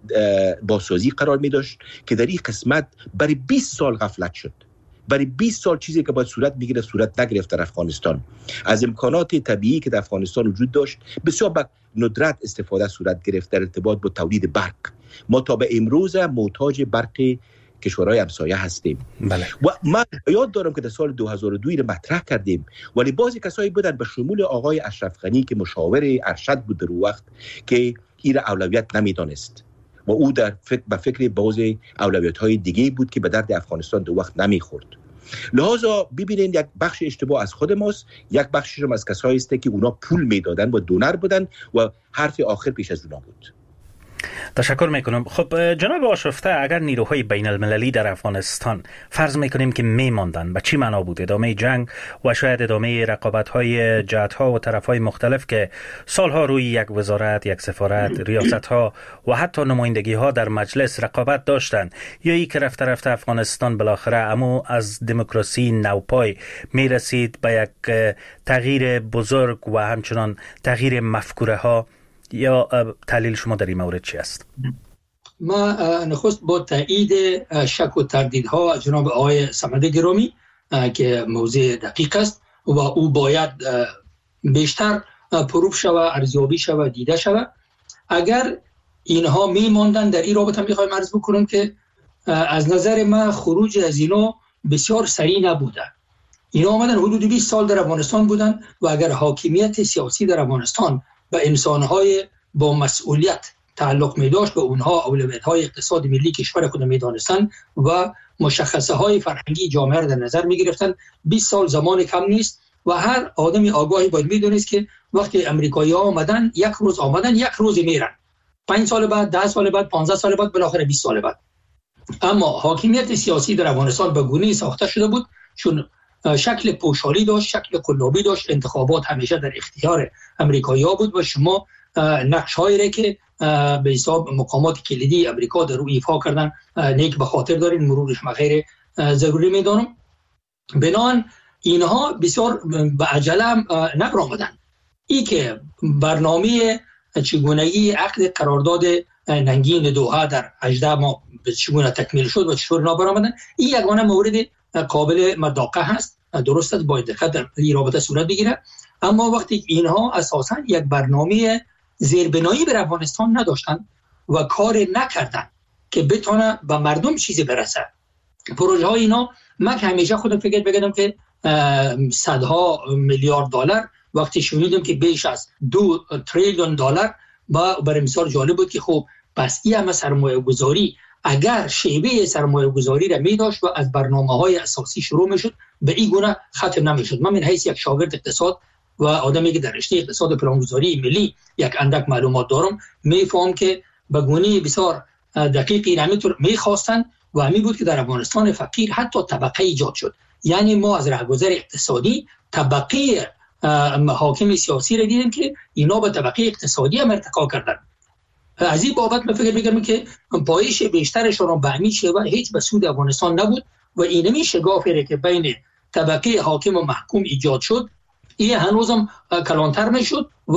بازسازی قرار می داشت که در این قسمت برای بیست سال غفلت شد. برای بیست سال چیزی که باید صورت میگیره صورت نگرفت در افغانستان. از امکانات طبیعی که در افغانستان وجود داشت بسیار به ندرت استفاده صورت گرفت در ارتباط با تولید برق. ما تا به امروز محتاج برق کشورهای همسایه هستیم. بله. و من یاد دارم که در سال دو هزار و دو را مطرح کردیم، ولی بعضی کسایی بودن به شمول آقای اشرف غنی که مشاور ارشد بود در وقت که این را اولویت نمیدانست و او در فکر به فکر بعضی اولویت‌های دیگه بود که به درد افغانستان در وقت نمیخورد. لحاظا ببینید یک بخش اشتباه از خود ماست، یک بخشش هم از کسایی است که اونا پول میدادن و دونر بودن و حرف آخر پیش از اونا بود. تشکر میکنم. خب جناب آشفته، اگر نیروهای بین المللی در افغانستان فرض میکنیم که میماندن، به چی معنا بود؟ ادامه جنگ و شاید ادامه رقابت‌های جهت‌ها و طرف‌های مختلف که سالها روی یک وزارت، یک سفارت، ریاست‌ها و حتی نمایندگی‌ها در مجلس رقابت داشتن، یا ای که رفته رفته افغانستان بالاخره امو از دموکراسی نوپای میرسید به یک تغییر بزرگ و همچنان تغییر مفکوره‌ها، یا تحلیل شما در این مورد چی است؟ ما نخست با تایید شک و تردیدها از جناب آقای صمد گرامی که موضوع دقیق است و او باید بیشتر پروف شود، ارزیابی شود، دیده شود. اگر اینها میماندن در این رابطه میخوایم عرض بکنم که از نظر من خروج از اینا بسیار سریع نبوده اینا آمدن حدود بیست سال در افغانستان بودن و اگر حاکمیت سیاسی در افغانستان به انسانهای با مسئولیت تعلق می داشت، به اونها اولویت‌های اقتصاد ملی کشور خود می دانستن و مشخصه های فرهنگی جامعه را در نظر می گرفتن، بیست سال زمان کم نیست و هر آدمی آگاهی باید می دونست که وقتی امریکایی‌ها آمدن یک روز آمدن یک روز میرن، پنج سال بعد، ده سال بعد، پانزده سال بعد، بالاخره بیست سال بعد. اما حاکمیت سیاسی در افغانستان به گونه‌ای ساخته شده بود چون شکل پوشالی داشت، شکل قلابی داشت، انتخابات همیشه در اختیار امریکایی‌ها بود و شما نقش‌هایی را که به حساب مقامات کلیدی امریکا در روی ایفا کردن نیک به خاطر دارین، مرورش غیر ضروری میدانم. بنان اینها بسیار به عجله نبرآمدن. این که برنامه چگونگی عقد قرارداد ننگین دوحه در هجده ماه چگونه تکمیل شد و چطور نابرآمدن، این یگانه مورد قابل مداقه هست. درست است، باید دقت در این رابطه صورت بگیره. اما وقتی اینها اساساً یک برنامه زیربنایی بر افغانستان نداشتن و کار نکردن که بتونه به مردم چیزی برسه، پروژه های اینا، من که همیشه خودم فکر بگم که صدها میلیارد دلار، وقتی شنیدم که بیش از دو تریلیون دلار، با برای مثال جالب بود که خب پس این همه سرمایه گذاری اگر شیوه سرمایه گذاری را می داشت و از برنامه های اساسی شروع می شد، به این گونه ختم نمی شد. من من حیث یک شاگرد اقتصاد و آدمی که در رشته اقتصاد و پلانگذاری ملی یک اندک معلومات دارم، میفهم که به گونه بسیار دقیقی نمیتون میخواستن و همین بود که در افغانستان فقیر حتی طبقه ایجاد شد. یعنی ما از رهگذر اقتصادی طبقه حاکم سیاسی را دیدیم که اینا به طبقه اقتصادی هم ارتقا کردن. از این بابت من فکر می‌کنم که پایش بیشترشون به همین شیوه هیچ به سود افغانستان نبود و اینمی شگافی که بین طبقه حاکم و محکوم ایجاد شد، این هنوزم کلانتر میشد و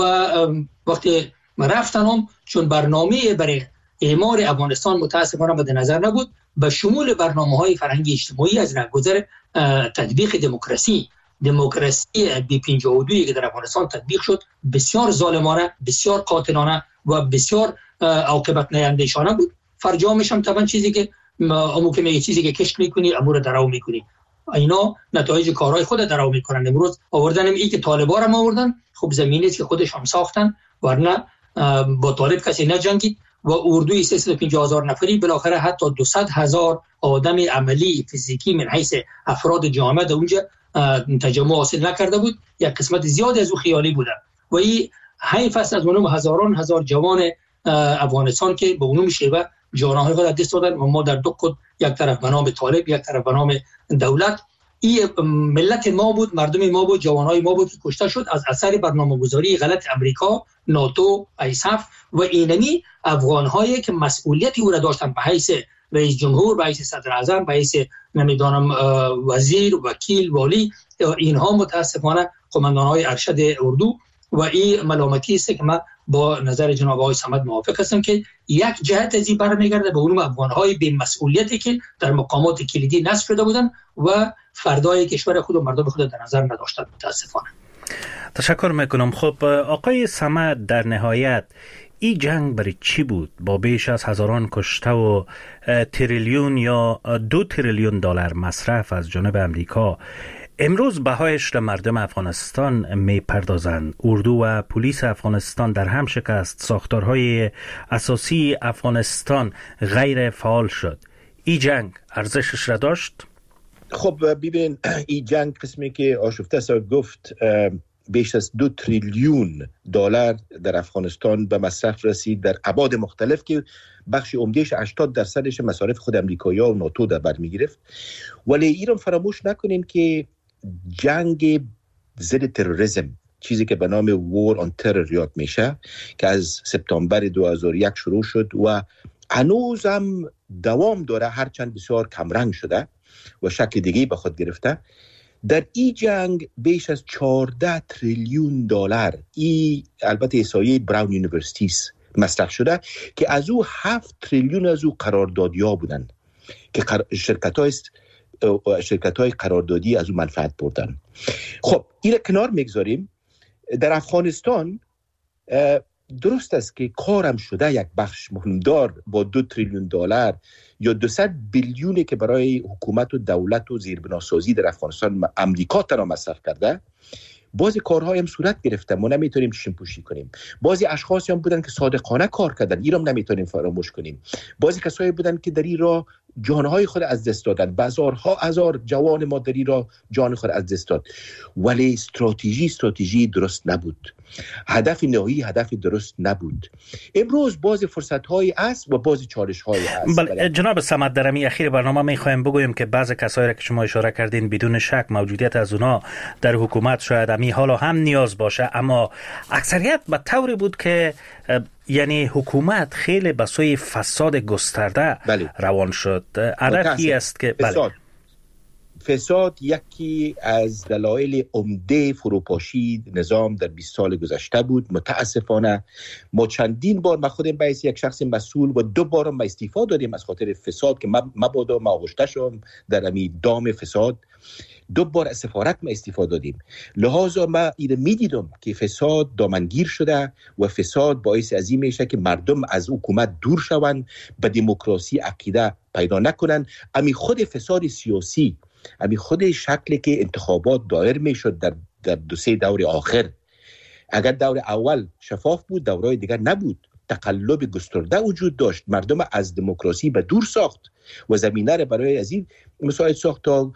وقتی رفتن هم چون برنامه برای اعمار افغانستان متاسفانه مد نظر نبود، به شمول برنامه‌های فرهنگی اجتماعی از رهگذر تطبیق دموکراسی دموکراسی بی پنجاه و دو که در افغانستان تطبیق شد بسیار ظالمانه، بسیار قاطعانه و بسیار عاقبت نینده‌شانه بود. فرجامش هم طبعا چیزی که امو که میگه چیزی که کشت میکنی امور درو میکنی، اینا نتایج کارهای خود درو میکنن. امروز آوردن این که طالبان هم آوردن، خب زمینی است که خودش هم ساختن، ورنه با طالب کسی نجنگید و اردوی سیصد و پنجاه هزار نفری بالاخره حتی دویست هزار آدم عملی فیزیکی من حیث افراد جامعه در اونجا تجمع حاصل نکرده بود. یک قسمت زیادی از او خیالی بوده و این حیف است از اونم هزاران هزار جوان افغانستان که به اونم شیوه جانهای خود دست دادن و ما در دو کد، یک طرف به نام طالب، یک طرف به نام دولت. این ملت ما بود، مردم ما بود، جوانهای ما بود که کشته شد از اثر برنامه‌گذاری غلط امریکا، ناتو، ایساف و اینمی افغان‌هایی که مسئولیتی او را داشتن به حیث رئیس جمهور، به حیث صدر اعظم، به حیث نمیدانم وزیر، وکیل، والی. اینها متاسفانه قماندان‌های ارشد اردو و این ملامتی است که من با نظر جناب آقای صمد موافق هستم که یک جهت از این برمیگرده به اون افغان‌های بی مسئولیتی که در مقامات کلیدی نصب شده بودن و فردای کشور خود و مردم خود در نظر نداشتند متاسفانه. تشکر میکنم. خب آقای صمد، در نهایت این جنگ برای چی بود؟ با بیش از هزاران کشته و تریلیون یا دو تریلیون دلار مصرف از جانب امریکا، امروز بهایش را مردم افغانستان می پردازند. اردو و پلیس افغانستان در هم شکست، ساختارهای اساسی افغانستان غیر فعال شد. این جنگ ارزشش را داشت؟ خب ببین، این جنگ قسمی که آشفته سا گفت بیش از دو تریلیون دلار در افغانستان به مصرف رسید در ابعاد مختلف که بخش عمدهش هشتاد درصدش مصارف خود امریکایی‌ها و ناتو در بر می‌گرفت. ولی ایران فراموش نکنیم که جنگ ضد تروریسم، چیزی که به نام وار آن ترور یاد میشه، که از سپتامبر دو هزار و یک شروع شد و هنوز هم دوام داره، هرچند بسیار کمرنگ شده و شکل دیگه به خود گرفته. در این جنگ بیش از چهارده تریلیون دلار، این البته احصایه براون یونیورسیتی مصرف شده که از او هفت تریلیون از او قراردادی‌ها بودن که شرکت‌های شرکت‌های قراردادی از او منفعت بردن. خب این کنار میگذاریم. در افغانستان درست است که کارم شده یک بخش مهمدار با دو تریلیون دلار یا دویست بیلیونی که برای حکومت و دولت و زیربناسازی در افغانستان امریکا تنها مصرف کرده، بعضی کارهای هم صورت گرفته، ما نمیتونیم چشم پوشی کنیم. بعضی اشخاصی هم بودن که صادقانه کار کردن، اینم نمیتونیم فراموش کنیم. بعضی کسایی بودن که در این راه جانهای خود از دست دادن، بازارها هزار جوان ما در این راه جان خود از دست داد، ولی استراتژی استراتژی درست نبود، هدف نهایی هدف درست نبود. امروز بعضی فرصت‌های است و بعضی چالش‌های است. بله جناب صمد، در امی اخیر برنامه می‌خوایم بگویم که بعضی کسایی را که شما اشاره کردین بدون شک موجودیت از اونا در حکومت شاید امی حالا هم نیاز باشه، اما اکثریت به طوری بود که یعنی حکومت خیلی به سوی فساد گسترده بله. روان شد. عددی است که فساد. بله. فساد یکی از دلایل عمده فروپاشی نظام در بیست سال گذشته بود. متاسفانه ما چندین بار، من خودم به یک شخص مسئول و دو بارم ما استعفا دادیم از خاطر فساد که مبادا ما آغشته شدم در امی دام فساد. دو بار از سفارت ما استعفا دادیم. لحاظا ما اینو میدیدم که فساد دامنگیر شده و فساد باعث از این میشه که مردم از حکومت دور شوند، به دموکراسی عقیده پیدا نکنن. امی خود فساد سیاسی، امی خود شکلی که انتخابات دایر میشد در در دو سه دور آخر، اگر دور اول شفاف بود دورهای دیگر نبود، تقلب گسترده وجود داشت، مردم از دموکراسی به دور ساخت و زمینه را برای از این مساعد ساخت تا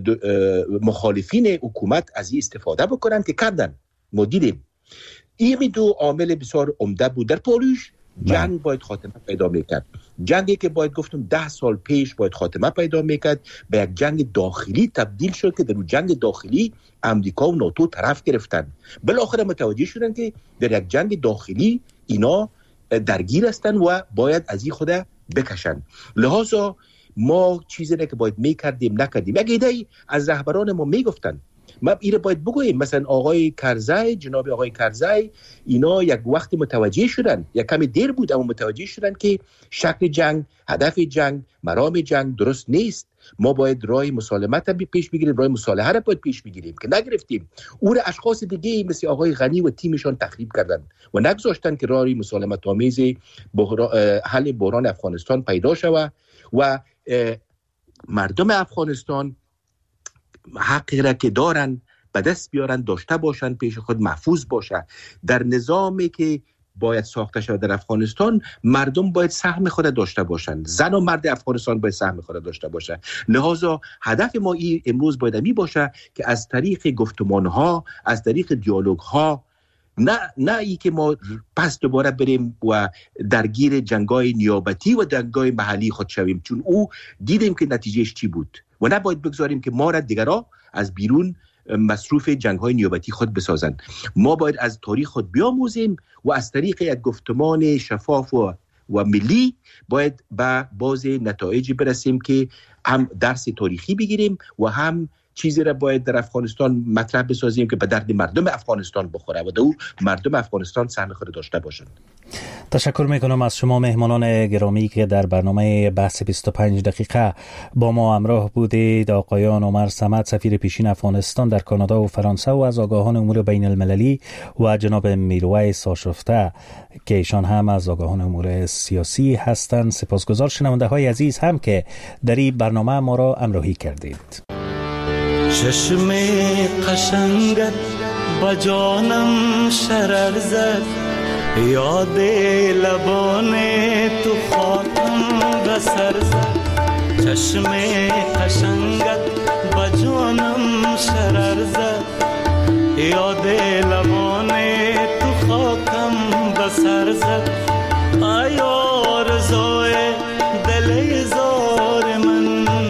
مخالفین حکومت از این استفاده بکنن که کردن. ما دیدیم این دو عامل بسیار عمده بود. در پاریس جنگ باید خاتمه پیدا میکرد، جنگی که باید گفتم ده سال پیش باید خاتمه پیدا میکرد به یک جنگ داخلی تبدیل شد که در اون جنگ داخلی امریکا و ناتو طرف گرفتن. بالاخره متوجه شدن که در یک جنگ داخلی اینا درگیر هستن و باید از این خود بکشن. لحاظا ما چیزی نه که باید میکردیم نکردیم. یک ایده از رهبران ما میگفتن، ما اینو باید بگوییم، مثلا آقای کرزی، جناب آقای کرزی، اینا یک وقتی متوجه شدن، یک کمی دیر بود اما متوجه شدن که شکل جنگ، هدف جنگ، مرام جنگ درست نیست. ما باید راه مسالمت رو پیش بگیریم، راه مصالحه رو باید پیش بگیریم که نگرفتیم. اون اشخاص دیگه مثل آقای غنی و تیمشان تخریب کردن و نگذاشتن که راه مسالمت آمیز حل بحران افغانستان پیدا شود و مردم افغانستان حقی را که دارن به دست بیارن، داشته باشن، پیش خود محفوظ باشه. در نظامی که باید ساخته شود در افغانستان، مردم باید سهم خود داشته باشن، زن و مرد افغانستان باید سهم خود داشته باشه. لحاظا هدف ما این امروز باید می باشه که از طریق گفتمان ها، از طریق دیالوگ ها، نه نه ای که ما پس دوباره بریم و درگیر جنگای نیابتی و جنگای محلی خود شویم، چون او دیدیم که نتیجهش چی بود و نباید بگذاریم که ما را دیگرها از بیرون مصروف جنگ‌های نیابتی خود بسازند. ما باید از تاریخ خود بیاموزیم و از طریق یک گفتمان شفاف و, و ملی باید به باز نتایجی برسیم که هم درس تاریخی بگیریم و هم چیزی را باید در افغانستان مطرح بسازیم که به درد مردم افغانستان بخوره و در مردم افغانستان سهم خود داشته باشند. تشکر میکنم از شما مهمانان گرامی که در برنامه بحث بیست و پنج دقیقه با ما همراه بودید. آقایان عمر صمد، سفیر پیشین افغانستان در کانادا و فرانسه و از آگاهان امور بین المللی، و جناب میرویس آشفته که ایشان هم از آگاهان امور سیاسی هستند. سپاسگزار شنونده های عزیز هم که در این برنامه ما را همراهی کردید. چشم قشنگت با جانم شرر زد، یاد لبان تو خاطم بسر زد. چشم قشنگت با جانم شرر زد، یاد لبان تو خاکم بسر زد. ای آرزوی دل زار من،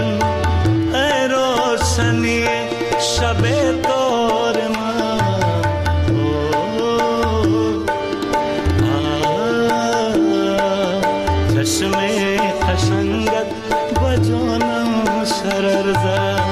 ای روشنی شب دار من، چشم قشنگت با جانم شرر زد.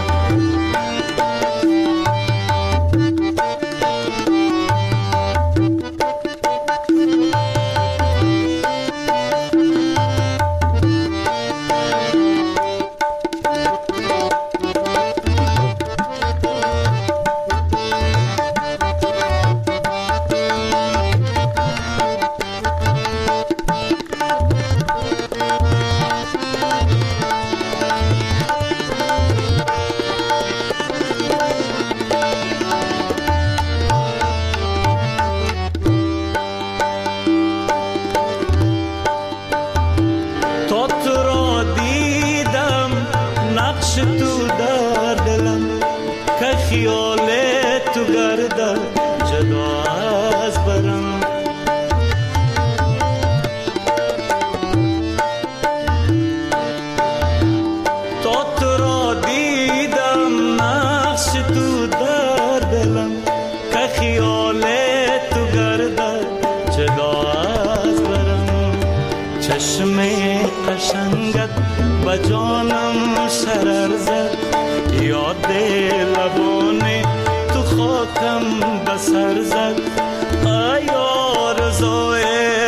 چشم قشنگت به جانم شرر زد، یاد لبان تو خاکم به سر زد. ای آرزوی